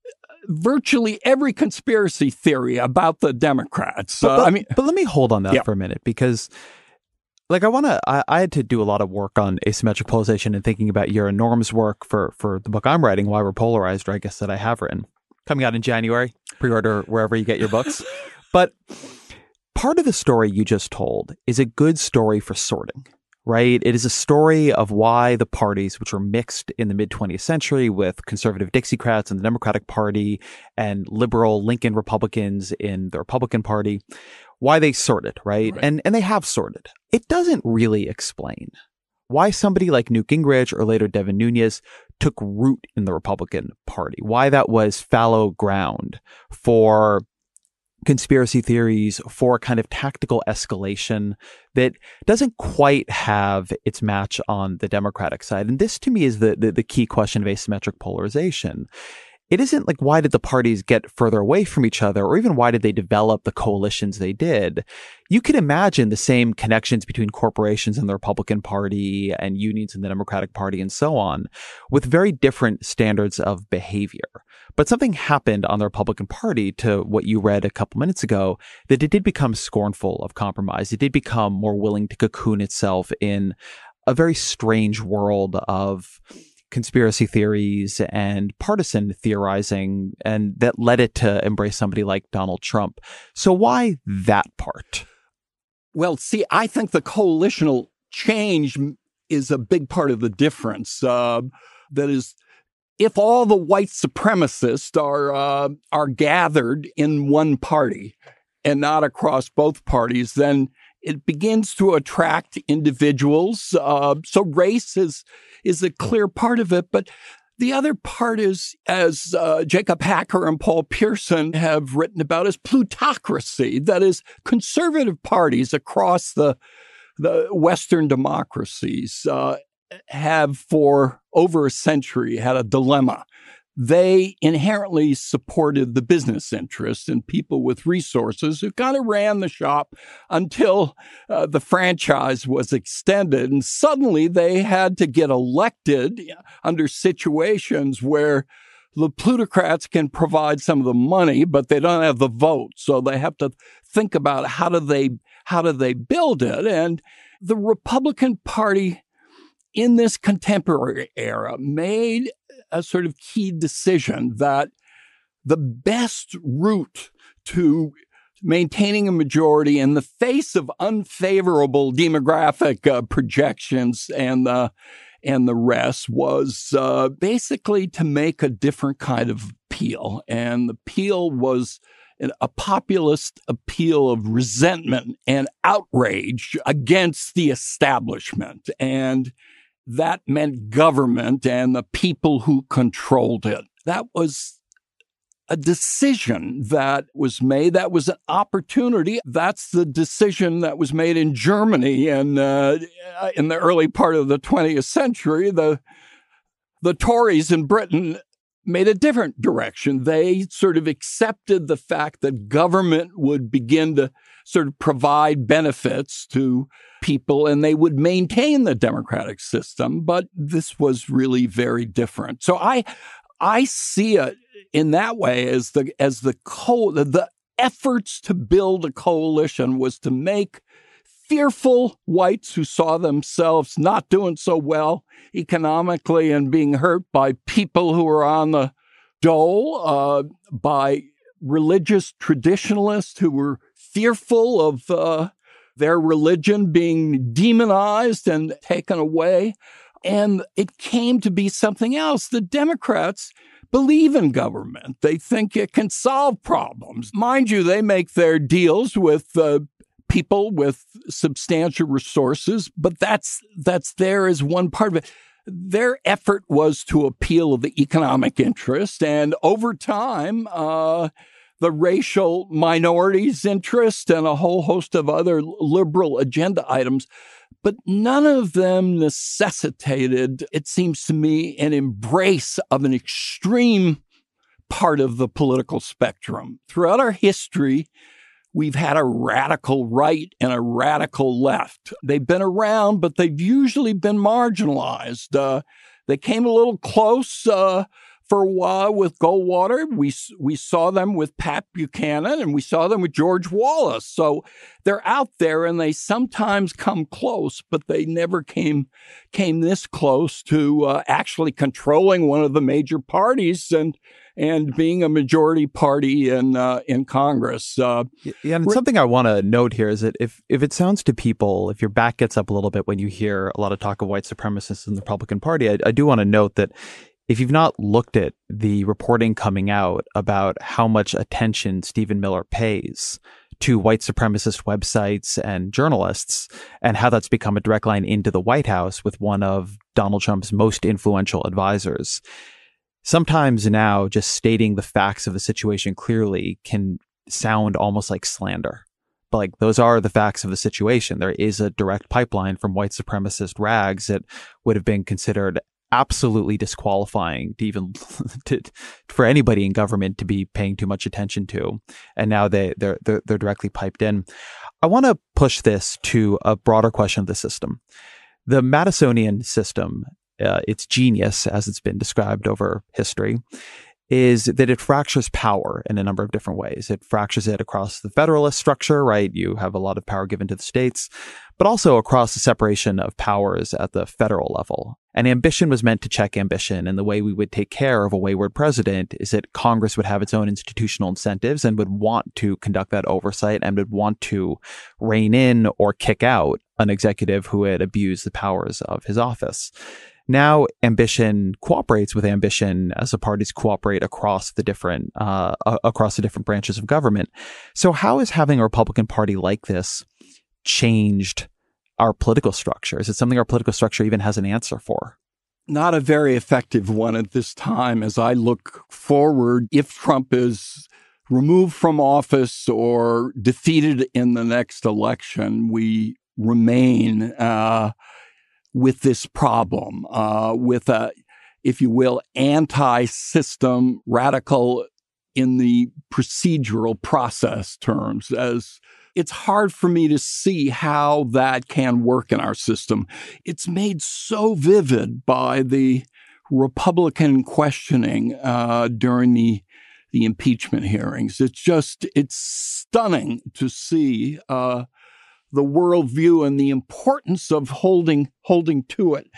S13: virtually every conspiracy theory about the Democrats.
S2: But,
S13: uh,
S2: but,
S13: I mean,
S2: but let me hold on that
S13: yeah.
S2: for a minute, because Like I want to, I, I had to do a lot of work on asymmetric polarization and thinking about your and Norm's work for, for the book I'm writing, Why We're Polarized, or I guess that I have written, coming out in January, pre-order wherever you get your books. But part of the story you just told is a good story for sorting, right? It is a story of why the parties, which were mixed in the mid twentieth century with conservative Dixiecrats in the Democratic Party and liberal Lincoln Republicans in the Republican Party, why they sorted, right? right? And and they have sorted. It doesn't really explain why somebody like Newt Gingrich or later Devin Nunes took root in the Republican Party, why that was fallow ground for conspiracy theories, for kind of tactical escalation that doesn't quite have its match on the Democratic side. And this to me is the the, the key question of asymmetric polarization. It isn't like, why did the parties get further away from each other, or even why did they develop the coalitions they did? You could imagine the same connections between corporations in the Republican Party and unions in the Democratic Party and so on, with very different standards of behavior. But something happened on the Republican Party, to what you read a couple minutes ago, that it did become scornful of compromise. It did become more willing to cocoon itself in a very strange world of conspiracy theories and partisan theorizing, and that led it to embrace somebody like Donald Trump. So why that part?
S13: Well, see, I think the coalitional change is a big part of the difference. Uh, that is, if all the white supremacists are uh, are gathered in one party and not across both parties, then it begins to attract individuals. Uh, so race is is a clear part of it. But the other part is, as uh, Jacob Hacker and Paul Pierson have written about, is plutocracy. That is, conservative parties across the the Western democracies uh, have for over a century had a dilemma. They inherently supported the business interests and people with resources who kind of ran the shop until uh, the franchise was extended. And suddenly they had to get elected under situations where the plutocrats can provide some of the money, but they don't have the vote. So they have to think about how do they, how do they build it? And the Republican Party in this contemporary era made a sort of key decision that the best route to maintaining a majority in the face of unfavorable demographic uh, projections and the and the rest was uh, basically to make a different kind of appeal. And the appeal was an, a populist appeal of resentment and outrage against the establishment. And that meant government and the people who controlled it. That was a decision that was made. That was an opportunity. That's the decision that was made in Germany and uh, in the early part of the twentieth century. The the Tories in Britain made a different direction. They sort of accepted the fact that government would begin to sort of provide benefits to people and they would maintain the democratic system. But this was really very different. So I I see it in that way as the as the co- the efforts to build a coalition was to make fearful whites who saw themselves not doing so well economically and being hurt by people who were on the dole, uh, by religious traditionalists who were fearful of uh, their religion being demonized and taken away. And it came to be something else. The Democrats believe in government. They think it can solve problems. Mind you, they make their deals with uh, people with substantial resources, but that's that's there as one part of it. Their effort was to appeal to the economic interest, and over time, uh, the racial minorities' interest and a whole host of other liberal agenda items. But none of them necessitated, it seems to me, an embrace of an extreme part of the political spectrum. Throughout our history, we've had a radical right and a radical left. They've been around, but they've usually been marginalized. Uh, they came a little close uh, for a while with Goldwater. We we saw them with Pat Buchanan, and we saw them with George Wallace. So they're out there, and they sometimes come close, but they never came came this close to uh, actually controlling one of the major parties and and being a majority party in uh, in Congress. Uh,
S2: yeah, and something I want to note here is that if if it sounds to people, if your back gets up a little bit when you hear a lot of talk of white supremacists in the Republican Party, I, I do want to note that if you've not looked at the reporting coming out about how much attention Stephen Miller pays to white supremacist websites and journalists, and how that's become a direct line into the White House with one of Donald Trump's most influential advisors, sometimes now just stating the facts of the situation clearly can sound almost like slander. But like, those are the facts of the situation. There is a direct pipeline from white supremacist rags that would have been considered absolutely disqualifying to even to, for anybody in government to be paying too much attention to, and now they they're they're, they're directly piped in. I want to push this to a broader question of the system. The Madisonian system, uh, its genius, as it's been described over history, is that it fractures power in a number of different ways. It fractures it across the federalist structure, right? You have a lot of power given to the states, but also across the separation of powers at the federal level. And ambition was meant to check ambition. And the way we would take care of a wayward president is that Congress would have its own institutional incentives and would want to conduct that oversight and would want to rein in or kick out an executive who had abused the powers of his office. Now, ambition cooperates with ambition as the parties cooperate across the different uh, across the different branches of government. So how is having a Republican Party like this changed our political structure? Is it something our political structure even has an answer for?
S13: Not a very effective one at this time. As I look forward, if Trump is removed from office or defeated in the next election, we remain uh, with this problem, uh, with a, if you will, anti-system, radical in the procedural process terms. As it's hard for me to see how that can work in our system. It's made so vivid by the Republican questioning uh, during the the impeachment hearings. It's just, it's stunning to see uh, the worldview and the importance of holding holding to it.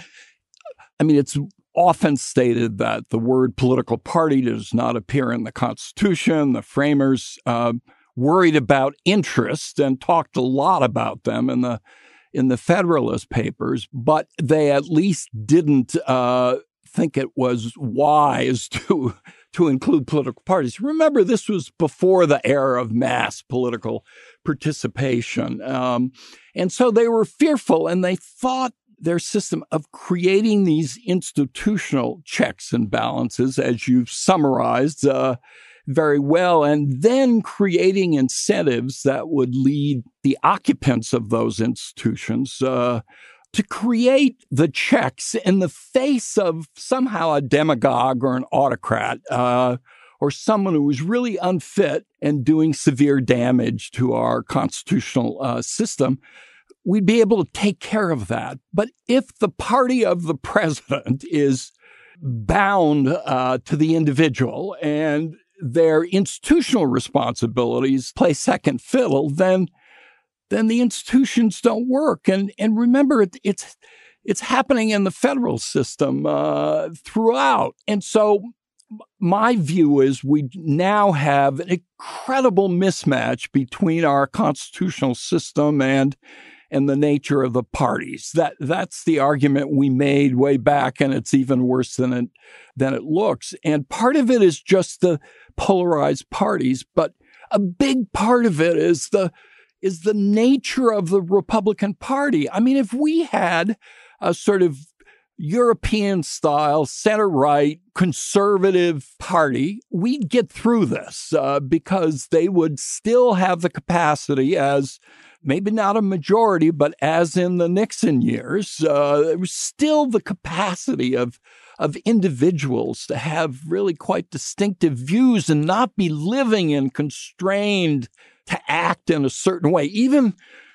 S13: I mean, it's often stated that the word political party does not appear in the Constitution. The framers uh, worried about interest and talked a lot about them in the in the Federalist Papers, but they at least didn't uh, think it was wise to to include political parties. Remember, this was before the era of mass political participation. Um, and so they were fearful, and they thought their system of creating these institutional checks and balances, as you've summarized uh, very well, and then creating incentives that would lead the occupants of those institutions uh, to create the checks in the face of somehow a demagogue or an autocrat uh, or someone who is really unfit and doing severe damage to our constitutional uh, system. We'd be able to take care of that. But if the party of the president is bound uh, to the individual and their institutional responsibilities play second fiddle, then then the institutions don't work. And and remember, it, it's it's happening in the federal system uh, throughout. And so my view is we now have an incredible mismatch between our constitutional system and and the nature of the parties. That that's the argument we made way back, and it's even worse than it than it looks. And part of it is just the polarized parties, but a big part of it is the is the nature of the Republican Party. I mean, if we had a sort of European-style, center-right, conservative party, we'd get through this uh, because they would still have the capacity as maybe not a majority, but as in the Nixon years, uh, there was still the capacity of of individuals to have really quite distinctive views and not be living and constrained to act in a certain way. Even,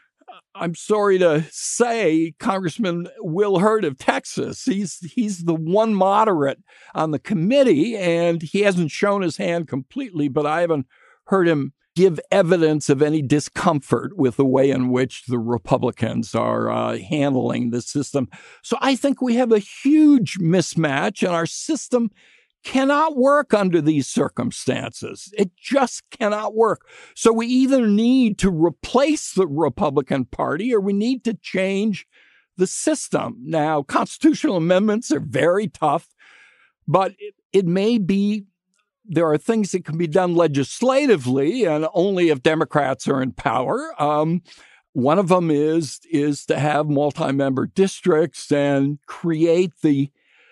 S13: I'm sorry to say, Congressman Will Hurd of Texas, he's he's the one moderate on the committee, and he hasn't shown his hand completely, but I haven't heard him give evidence of any discomfort with the way in which the Republicans are uh, handling the system. So I think we have a huge mismatch, and our system cannot work under these circumstances. It just cannot work. So we either need to replace the Republican Party or we need to change the system. Now, constitutional amendments are very tough, but it, it may be there are things that can be done legislatively, and only if Democrats are in power. Um, one of them is, is to have multi-member districts and create the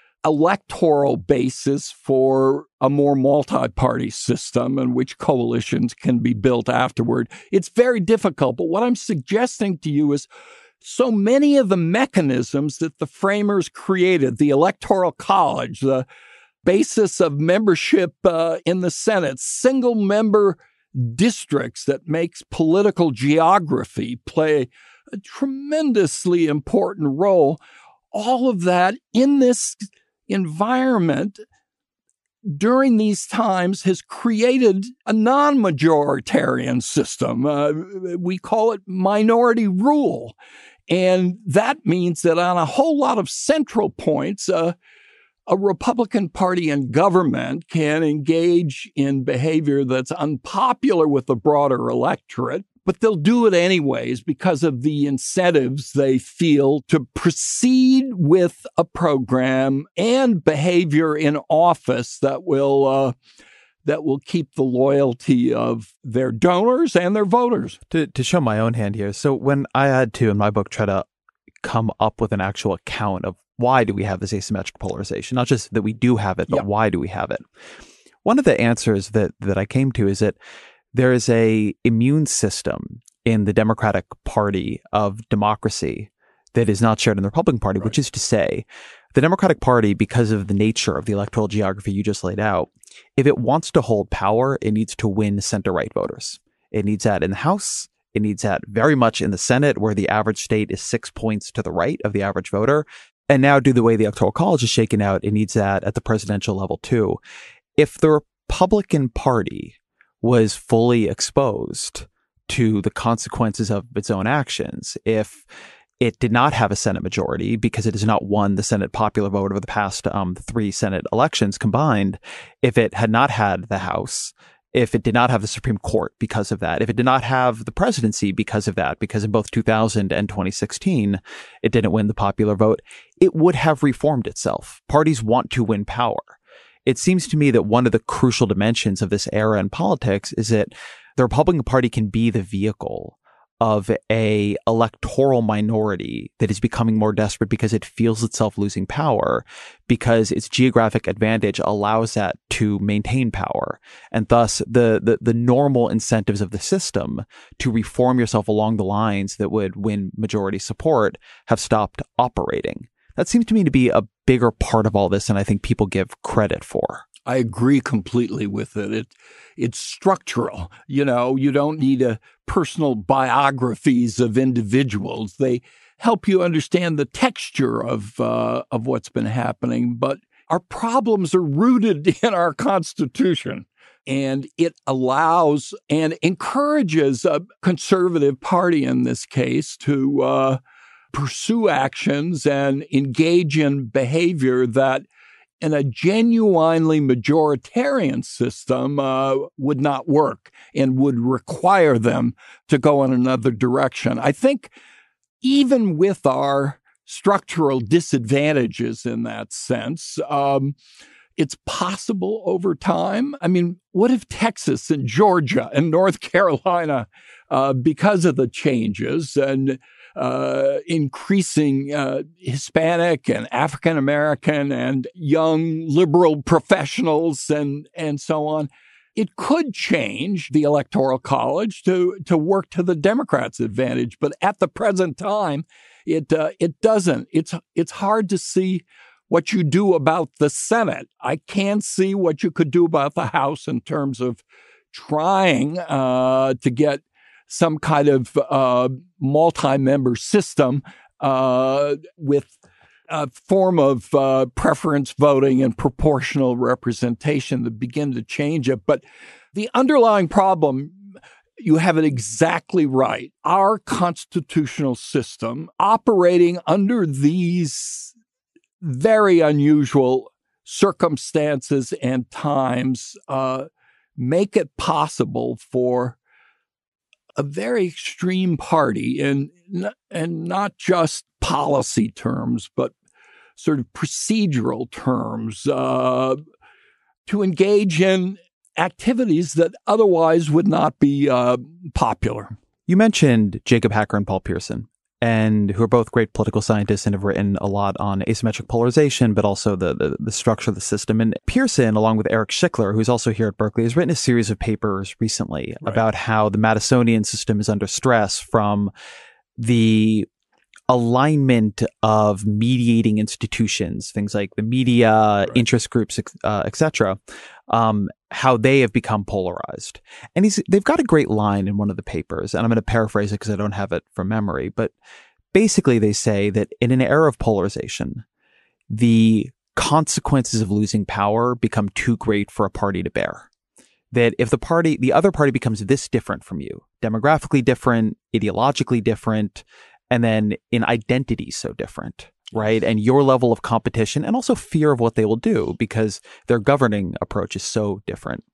S13: electoral basis for a more multi-party system in which coalitions can be built afterward. It's very difficult, but what I'm suggesting to you is so many of the mechanisms that the framers created, the Electoral College, the basis of membership uh, in the Senate, single-member districts that makes political geography play a tremendously important role. All of that in this environment during these times has created a non-majoritarian system. Uh, we call it minority rule. And that means that on a whole lot of central points, uh, a Republican Party in government can engage in behavior that's unpopular with the broader electorate, but they'll do it anyways because of the incentives they feel to proceed with a program and behavior in office that will uh, that will keep the loyalty of their donors and their voters.
S2: To, to show my own hand here, so when I had to, in my book, try to come up with an actual account of why do we have this asymmetric polarization, not just that we do have it, but yeah. why do we have it? One of the answers that that I came to is that there is a immune system in the Democratic Party of democracy that is not shared in the Republican Party, right. Which is to say, the Democratic Party, because of the nature of the electoral geography you just laid out, if it wants to hold power, it needs to win center-right voters. It needs that in the House. It needs that very much in the Senate, where the average state is six points to the right of the average voter. And now, due to the way the Electoral College is shaken out, it needs that at the presidential level too. If the Republican Party was fully exposed to the consequences of its own actions, if it did not have a Senate majority because it has not won the Senate popular vote over the past um, three Senate elections combined, if it had not had the House, if it did not have the Supreme Court because of that, if it did not have the presidency because of that, because in both two thousand and twenty sixteen, it didn't win the popular vote, it would have reformed itself. Parties want to win power. It seems to me that one of the crucial dimensions of this era in politics is that the Republican Party can be the vehicle of a electoral minority that is becoming more desperate because it feels itself losing power, because its geographic advantage allows that to maintain power. And thus the, the, the normal incentives of the system to reform yourself along the lines that would win majority support have stopped operating. That seems to me to be a bigger part of all this than I think people give credit for.
S13: I agree completely with it. It it's structural. You know, you don't need a personal biographies of individuals. They help you understand the texture of uh, of what's been happening. But our problems are rooted in our Constitution, and it allows and encourages a conservative party in this case to uh, pursue actions and engage in behavior that in a genuinely majoritarian system uh, would not work and would require them to go in another direction. I think even with our structural disadvantages in that sense, um, it's possible over time. I mean, what if Texas and Georgia and North Carolina, uh, because of the changes and Uh, increasing uh, Hispanic and African American and young liberal professionals and and so on, it could change the Electoral College to to work to the Democrats' advantage. But at the present time, it uh, it doesn't. It's it's hard to see what you do about the Senate. I can see what you could do about the House in terms of trying uh, to get some kind of uh, multi-member system uh, with a form of uh, preference voting and proportional representation to begin to change it. But the underlying problem, you have it exactly right. Our constitutional system operating under these very unusual circumstances and times uh, make it possible for a very extreme party, and and not just policy terms, but sort of procedural terms, uh, to engage in activities that otherwise would not be uh, popular.
S2: You mentioned Jacob Hacker and Paul Pierson, and who are both great political scientists and have written a lot on asymmetric polarization, but also the, the, the structure of the system. And Pierson, along with Eric Schickler, who's also here at Berkeley, has written a series of papers recently right. about how the Madisonian system is under stress from the alignment of mediating institutions, things like the media, right. interest groups, uh, et cetera, um, how they have become polarized. And he's, they've got a great line in one of the papers, and I'm going to paraphrase it because I don't have it from memory, but basically they say that in an era of polarization, the consequences of losing power become too great for a party to bear. That if the party, the other party becomes this different from you, demographically different, ideologically different, and then in identity so different, right? And your level of competition and also fear of what they will do because their governing approach is so different,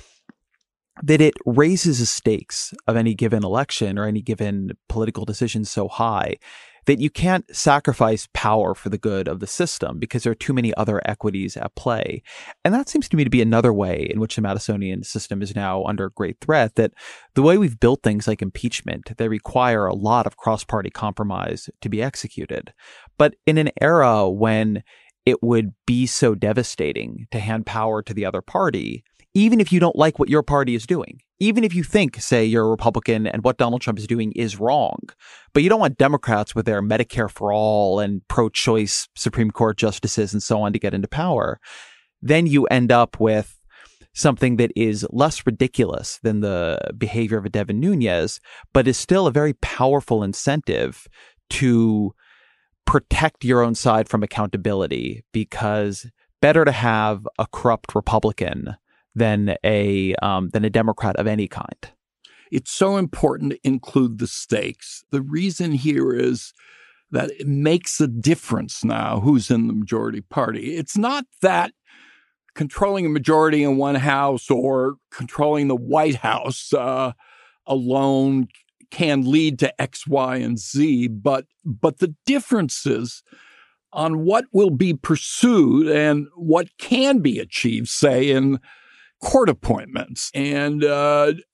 S2: that it raises the stakes of any given election or any given political decision so high that you can't sacrifice power for the good of the system because there are too many other equities at play. And that seems to me to be another way in which the Madisonian system is now under great threat, that the way we've built things like impeachment, they require a lot of cross-party compromise to be executed. But in an era when it would be so devastating to hand power to the other party, even if you don't like what your party is doing, even if you think, say, you're a Republican and what Donald Trump is doing is wrong, but you don't want Democrats with their Medicare for all and pro-choice Supreme Court justices and so on to get into power, then you end up with something that is less ridiculous than the behavior of a Devin Nunes, but is still a very powerful incentive to protect your own side from accountability, because better to have a corrupt Republican than a um, than a Democrat of any kind.
S13: It's so important to include the stakes. The reason here is that it makes a difference now who's in the majority party. It's not that controlling a majority in one house or controlling the White House uh, alone can lead to X, Y, and Z, but but the differences on what will be pursued and what can be achieved, say, in court appointments and uh,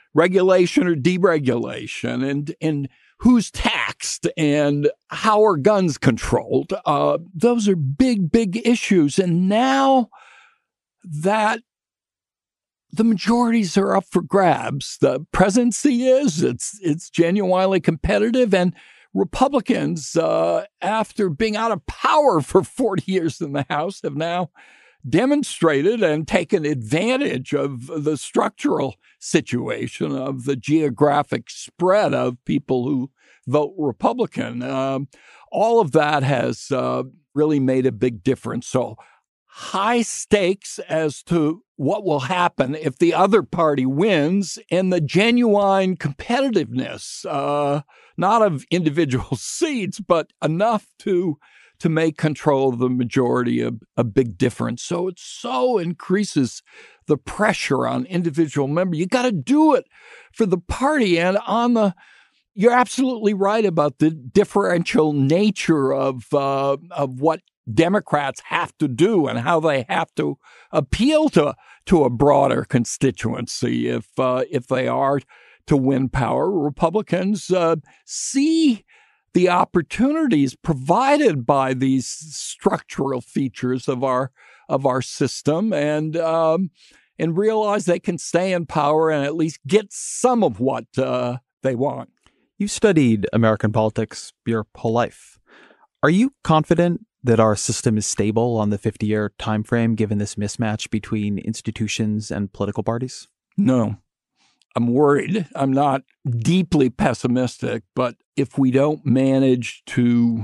S13: regulation or deregulation, and and who's taxed, and how are guns controlled. Uh, those are big, big issues. And now that the majorities are up for grabs, the presidency is, it's it's genuinely competitive, and Republicans, uh, after being out of power for forty years in the House, have now demonstrated and taken advantage of the structural situation of the geographic spread of people who vote Republican. Um, all of that has uh, really made a big difference. So high stakes as to what will happen if the other party wins, and the genuine competitiveness, uh, not of individual seats, but enough to to make control of the majority a, a big difference. So it so increases the pressure on individual members. You got to do it for the party. And on the, you're absolutely right about the differential nature of uh, of what Democrats have to do and how they have to appeal to to a broader constituency if uh, if they are to win power. Republicans uh, see the opportunities provided by these structural features of our of our system, and um, and realize they can stay in power and at least get some of what uh, they want.
S2: You studied American politics your whole life. Are you confident that our system is stable on the fifty-year time frame, given this mismatch between institutions and political parties?
S13: No. I'm worried. I'm not deeply pessimistic, but if we don't manage to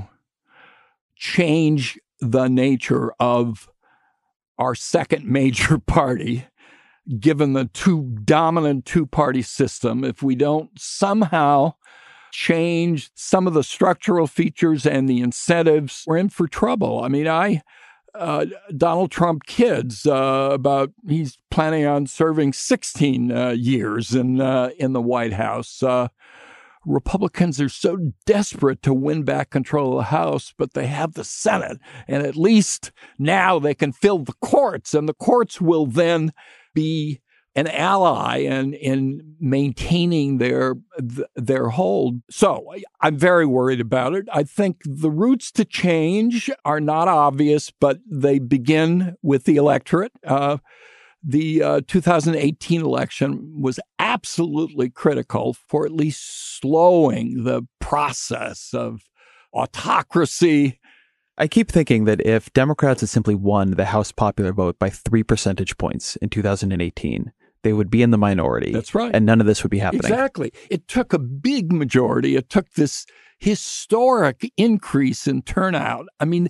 S13: change the nature of our second major party, given the two dominant two-party system, if we don't somehow change some of the structural features and the incentives, we're in for trouble. I mean, I uh, Donald Trump kids uh, about he's planning on serving sixteen uh, years in uh, in the White House. Uh, Republicans are so desperate to win back control of the House, but they have the Senate, and at least now they can fill the courts, and the courts will then be an ally in, in maintaining their their hold. So I'm very worried about it. I think the routes to change are not obvious, but they begin with the electorate. Uh, the uh, two thousand eighteen election was absolutely critical for at least slowing the process of autocracy.
S2: I keep thinking that if Democrats had simply won the House popular vote by three percentage points in two thousand eighteen, they would be in the minority.
S13: That's right.
S2: And none of this would be happening.
S13: Exactly. It took a big majority. It took this historic increase in turnout. I mean,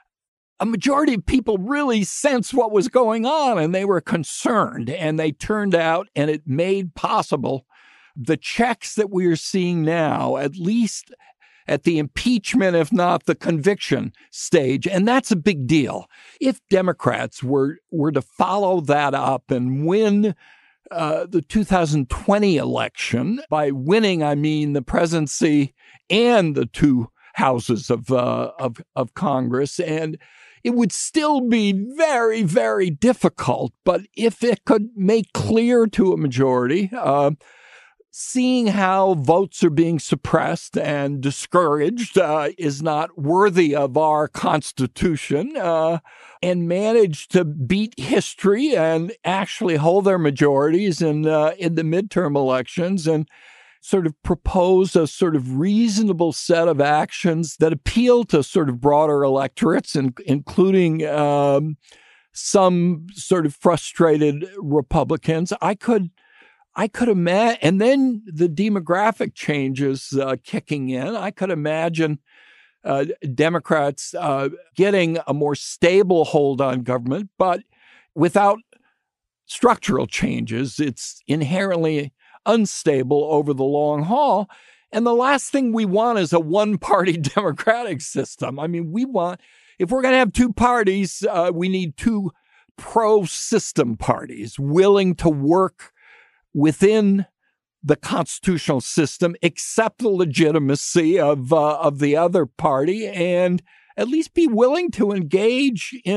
S13: a majority of people really sensed what was going on, and they were concerned, and they turned out, and it made possible the checks that we are seeing now, at least at the impeachment, if not the conviction stage. And that's a big deal. If Democrats were, were to follow that up and win uh, the two thousand twenty election, by winning, I mean the presidency and the two houses of, uh, of, of Congress, and it would still be very, very difficult. But if it could make clear to a majority, uh, seeing how votes are being suppressed and discouraged uh, is not worthy of our Constitution, uh, and manage to beat history and actually hold their majorities in uh, in the midterm elections, and sort of propose a sort of reasonable set of actions that appeal to sort of broader electorates, and including um, some sort of frustrated Republicans. I could. I could imagine, and then the demographic changes uh, kicking in. I could imagine uh, Democrats uh, getting a more stable hold on government, but without structural changes, it's inherently unstable over the long haul. And the last thing we want is a one-party democratic system. I mean, we want, if we're going to have two parties, uh, we need two pro-system parties willing to work within the constitutional system, accept the legitimacy of uh, of the other party, and at least be willing to engage in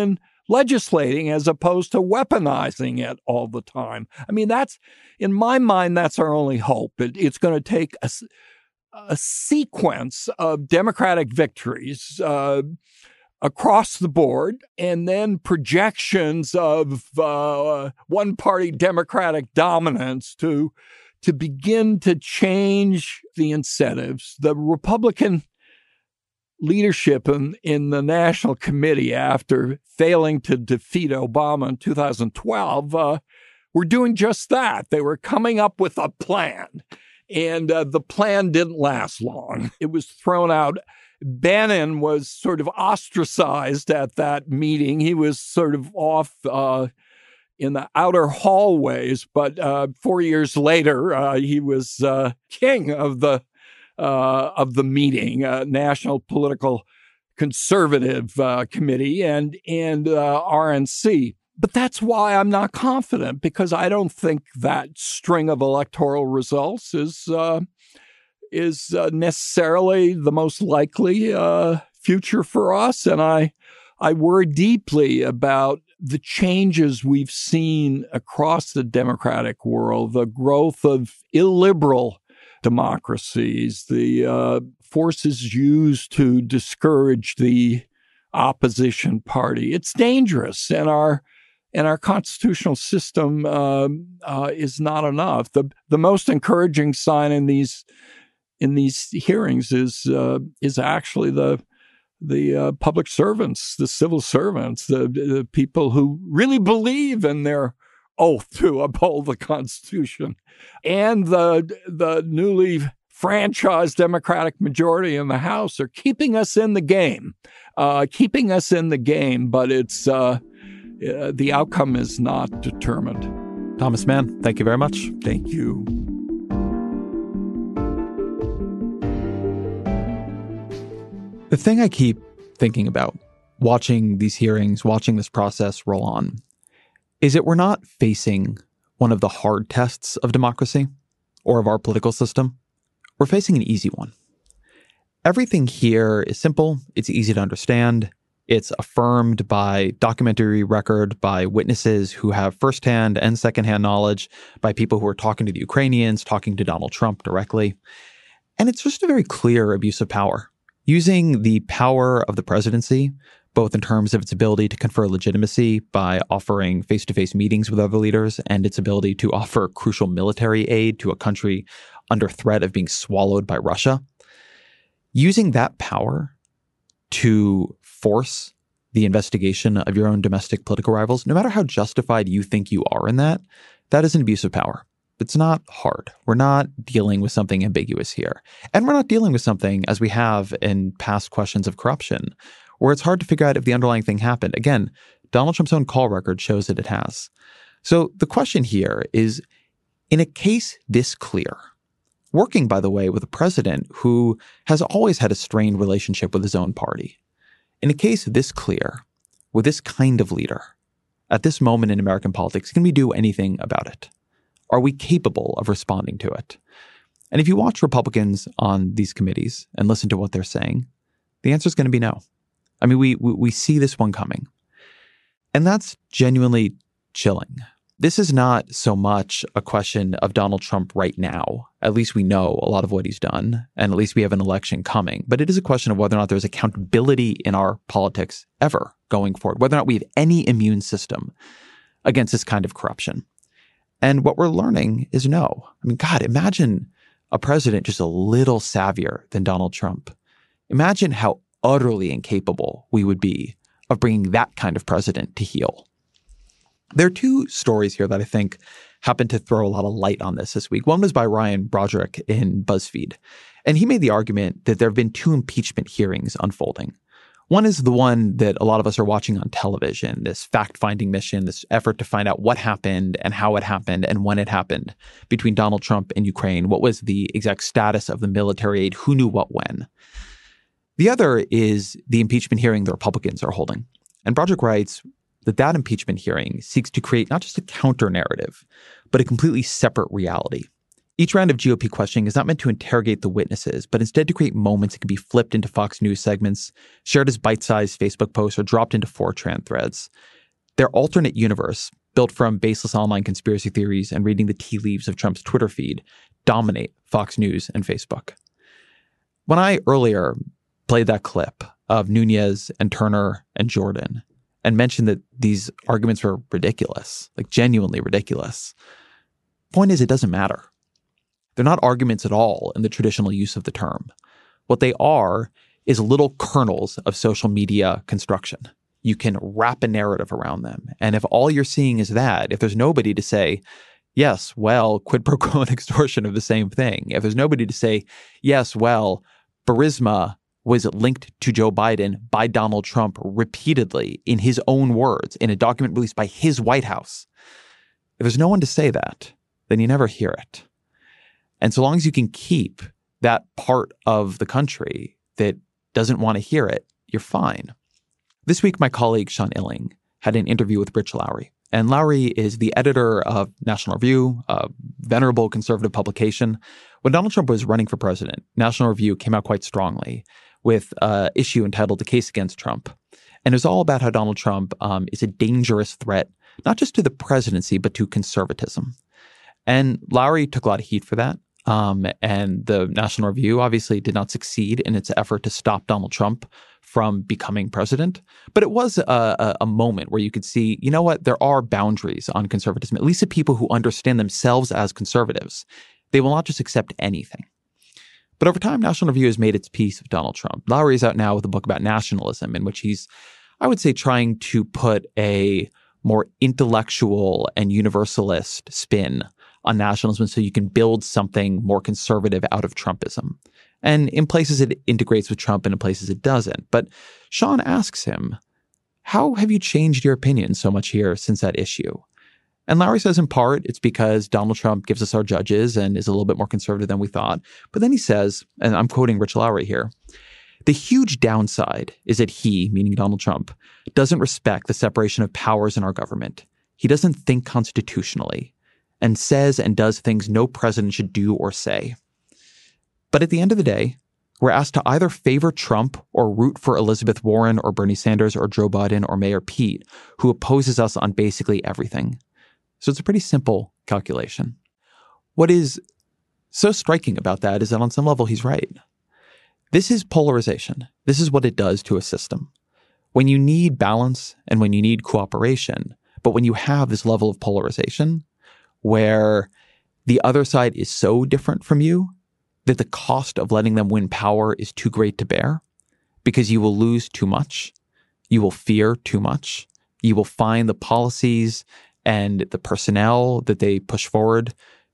S13: legislating as opposed to weaponizing it all the time. I mean, that's, in my mind, that's our only hope. It, it's going to take a, a sequence of Democratic victories uh, across the board, and then projections of uh, one-party Democratic dominance to to begin to change the incentives. The Republican leadership in, in the National Committee, after failing to defeat Obama in two thousand twelve, uh, were doing just that. They were coming up with a plan, and uh, the plan didn't last long. It was thrown out. Bannon was sort of ostracized at that meeting. He was sort of off uh, in the outer hallways, but uh, four years later, uh, he was uh, king of the uh, of the meeting, uh, National Political Conservative uh, Committee, and and uh, R N C. But that's why I'm not confident, because I don't think that string of electoral results is uh, is uh, necessarily the most likely uh, future for us, and I I worry deeply about the changes we've seen across the democratic world, the growth of illiberal democracies, the uh, forces used to discourage the opposition party. It's dangerous, and our and our constitutional system uh, uh, is not enough. The the most encouraging sign in these in these hearings is uh, is actually the the uh, public servants, the civil servants, the, the people who really believe in their oath to uphold the Constitution, and the the newly franchised Democratic majority in the House are keeping us in the game, uh, keeping us in the game. But it's uh, uh, the outcome is not determined.
S2: Thomas Mann, thank you very much.
S13: Thank you.
S2: The thing I keep thinking about watching these hearings, watching this process roll on, is that we're not facing one of the hard tests of democracy or of our political system. We're facing an easy one. Everything here is simple. It's easy to understand. It's affirmed by documentary record, by witnesses who have firsthand and secondhand knowledge, by people who are talking to the Ukrainians, talking to Donald Trump directly. And it's just a very clear abuse of power. Using the power of the presidency, both in terms of its ability to confer legitimacy by offering face-to-face meetings with other leaders and its ability to offer crucial military aid to a country under threat of being swallowed by Russia. Using that power to force the investigation of your own domestic political rivals, no matter how justified you think you are in that, that is an abuse of power. It's not hard. We're not dealing with something ambiguous here. And we're not dealing with something, as we have in past questions of corruption, where it's hard to figure out if the underlying thing happened. Again, Donald Trump's own call record shows that it has. So the question here is, in a case this clear, working, by the way, with a president who has always had a strained relationship with his own party, in a case this clear, with this kind of leader, at this moment in American politics, can we do anything about it? Are we capable of responding to it? And if you watch Republicans on these committees and listen to what they're saying, the answer is going to be no. I mean, we, we we see this one coming. And that's genuinely chilling. This is not so much a question of Donald Trump right now. At least we know a lot of what he's done, and at least we have an election coming. But it is a question of whether or not there's accountability in our politics ever going forward, whether or not we have any immune system against this kind of corruption. And what we're learning is no. I mean, God, imagine a president just a little savvier than Donald Trump. Imagine how utterly incapable we would be of bringing that kind of president to heel. There are two stories here that I think happen to throw a lot of light on this this week. One was by Ryan Broderick in BuzzFeed, and he made the argument that there have been two impeachment hearings unfolding. One is the one that a lot of us are watching on television, this fact-finding mission, this effort to find out what happened and how it happened and when it happened between Donald Trump and Ukraine. What was the exact status of the military aid? Who knew what when? The other is the impeachment hearing the Republicans are holding. And Broderick writes that that impeachment hearing seeks to create not just a counter-narrative, but a completely separate reality. Each round of G O P questioning is not meant to interrogate the witnesses, but instead to create moments that can be flipped into Fox News segments, shared as bite-sized Facebook posts, or dropped into four chan threads. Their alternate universe, built from baseless online conspiracy theories and reading the tea leaves of Trump's Twitter feed, dominate Fox News and Facebook. When I earlier played that clip of Nunes and Turner and Jordan and mentioned that these arguments were ridiculous, like genuinely ridiculous, point is, it doesn't matter. They're not arguments at all in the traditional use of the term. What they are is little kernels of social media construction. You can wrap a narrative around them. And if all you're seeing is that, if there's nobody to say, yes, well, quid pro quo and extortion are the same thing. If there's nobody to say, yes, well, Burisma was linked to Joe Biden by Donald Trump repeatedly in his own words in a document released by his White House. If there's no one to say that, then you never hear it. And so long as you can keep that part of the country that doesn't want to hear it, you're fine. This week, my colleague Sean Illing had an interview with Rich Lowry. And Lowry is the editor of National Review, a venerable conservative publication. When Donald Trump was running for president, National Review came out quite strongly with an issue entitled The Case Against Trump. And it was all about how Donald Trump um, is a dangerous threat, not just to the presidency, but to conservatism. And Lowry took a lot of heat for that. Um, and the National Review obviously did not succeed in its effort to stop Donald Trump from becoming president. But it was a, a, a moment where you could see, you know what, there are boundaries on conservatism, at least the people who understand themselves as conservatives. They will not just accept anything. But over time, National Review has made its peace with Donald Trump. Lowry is out now with a book about nationalism in which he's, I would say, trying to put a more intellectual and universalist spin on nationalism so you can build something more conservative out of Trumpism. And in places it integrates with Trump and in places it doesn't. But Sean asks him, how have you changed your opinion so much here since that issue? And Lowry says in part it's because Donald Trump gives us our judges and is a little bit more conservative than we thought. But then he says, and I'm quoting Rich Lowry here, the huge downside is that he, meaning Donald Trump, doesn't respect the separation of powers in our government. He doesn't think constitutionally and says and does things no president should do or say. But at the end of the day, we're asked to either favor Trump or root for Elizabeth Warren or Bernie Sanders or Joe Biden or Mayor Pete, who opposes us on basically everything. So it's a pretty simple calculation. What is so striking about that is that on some level, he's right. This is polarization. This is what it does to a system. When you need balance and when you need cooperation, but when you have this level of polarization, where the other side is so different from you that the cost of letting them win power is too great to bear because you will lose too much. You will fear too much. You will find the policies and the personnel that they push forward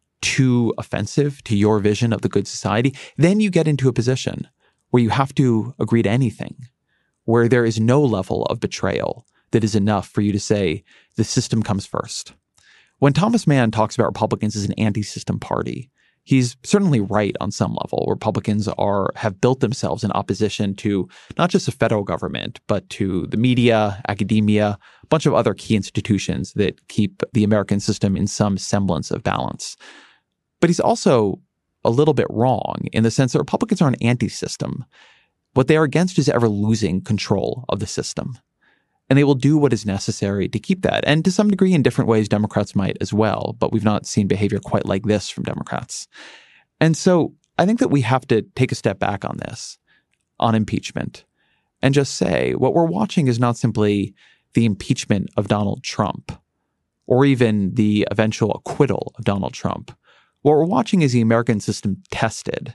S2: too offensive to your vision of the good society. Then you get into a position where you have to agree to anything, where there is no level of betrayal that is enough for you to say the system comes first. When Thomas Mann talks about Republicans as an anti-system party, he's certainly right on some level. Republicans are have built themselves in opposition to not just the federal government, but to the media, academia, a bunch of other key institutions that keep the American system in some semblance of balance. But he's also a little bit wrong in the sense that Republicans are an anti-system. What they are against is ever losing control of the system. And they will do what is necessary to keep that. And to some degree, in different ways, Democrats might as well. But we've not seen behavior quite like this from Democrats. And so I think that we have to take a step back on this, on impeachment, and just say what we're watching is not simply the impeachment of Donald Trump or even the eventual acquittal of Donald Trump. What we're watching is the American system tested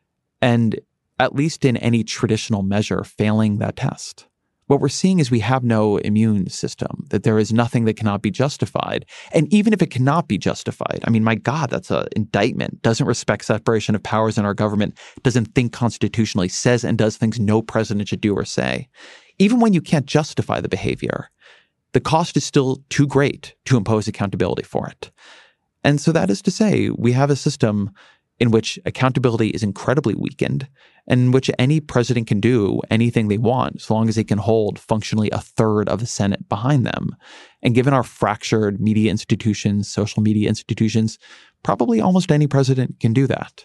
S2: and, at least in any traditional measure, failing that test. What we're seeing is we have no immune system, that there is nothing that cannot be justified. And even if it cannot be justified, I mean, my God, that's an indictment, doesn't respect separation of powers in our government, doesn't think constitutionally, says and does things no president should do or say. Even when you can't justify the behavior, the cost is still too great to impose accountability for it. And so that is to say, we have a system in which accountability is incredibly weakened, and in which any president can do anything they want, so long as they can hold functionally a third of the Senate behind them. And given our fractured media institutions, social media institutions, probably almost any president can do that.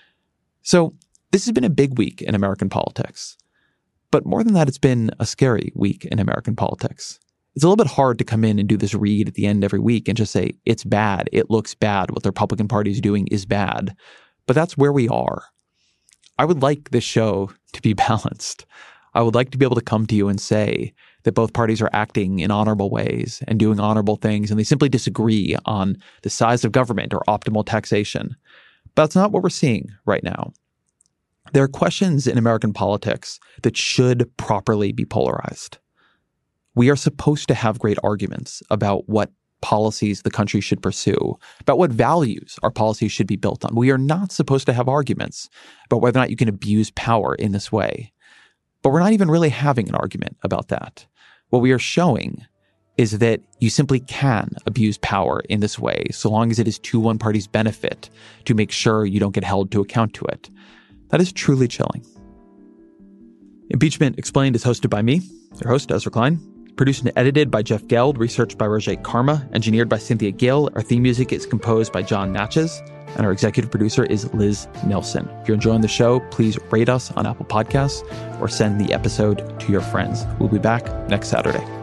S2: So this has been a big week in American politics. But more than that, it's been a scary week in American politics. It's a little bit hard to come in and do this read at the end every week and just say, it's bad, it looks bad, what the Republican Party is doing is bad. But that's where we are. I would like this show to be balanced. I would like to be able to come to you and say that both parties are acting in honorable ways and doing honorable things, and they simply disagree on the size of government or optimal taxation. But that's not what we're seeing right now. There are questions in American politics that should properly be polarized. We are supposed to have great arguments about what policies the country should pursue, about what values our policies should be built on. We are not supposed to have arguments about whether or not you can abuse power in this way. But we're not even really having an argument about that. What we are showing is that you simply can abuse power in this way so long as it is to one party's benefit to make sure you don't get held to account to it. That is truly chilling. Impeachment Explained is hosted by me, your host, Ezra Klein. Produced and edited by Jeff Geld, researched by Roger Karma, engineered by Cynthia Gill. Our theme music is composed by John Natchez, and our executive producer is Liz Nelson. If you're enjoying the show, please rate us on Apple Podcasts or send the episode to your friends. We'll be back next Saturday.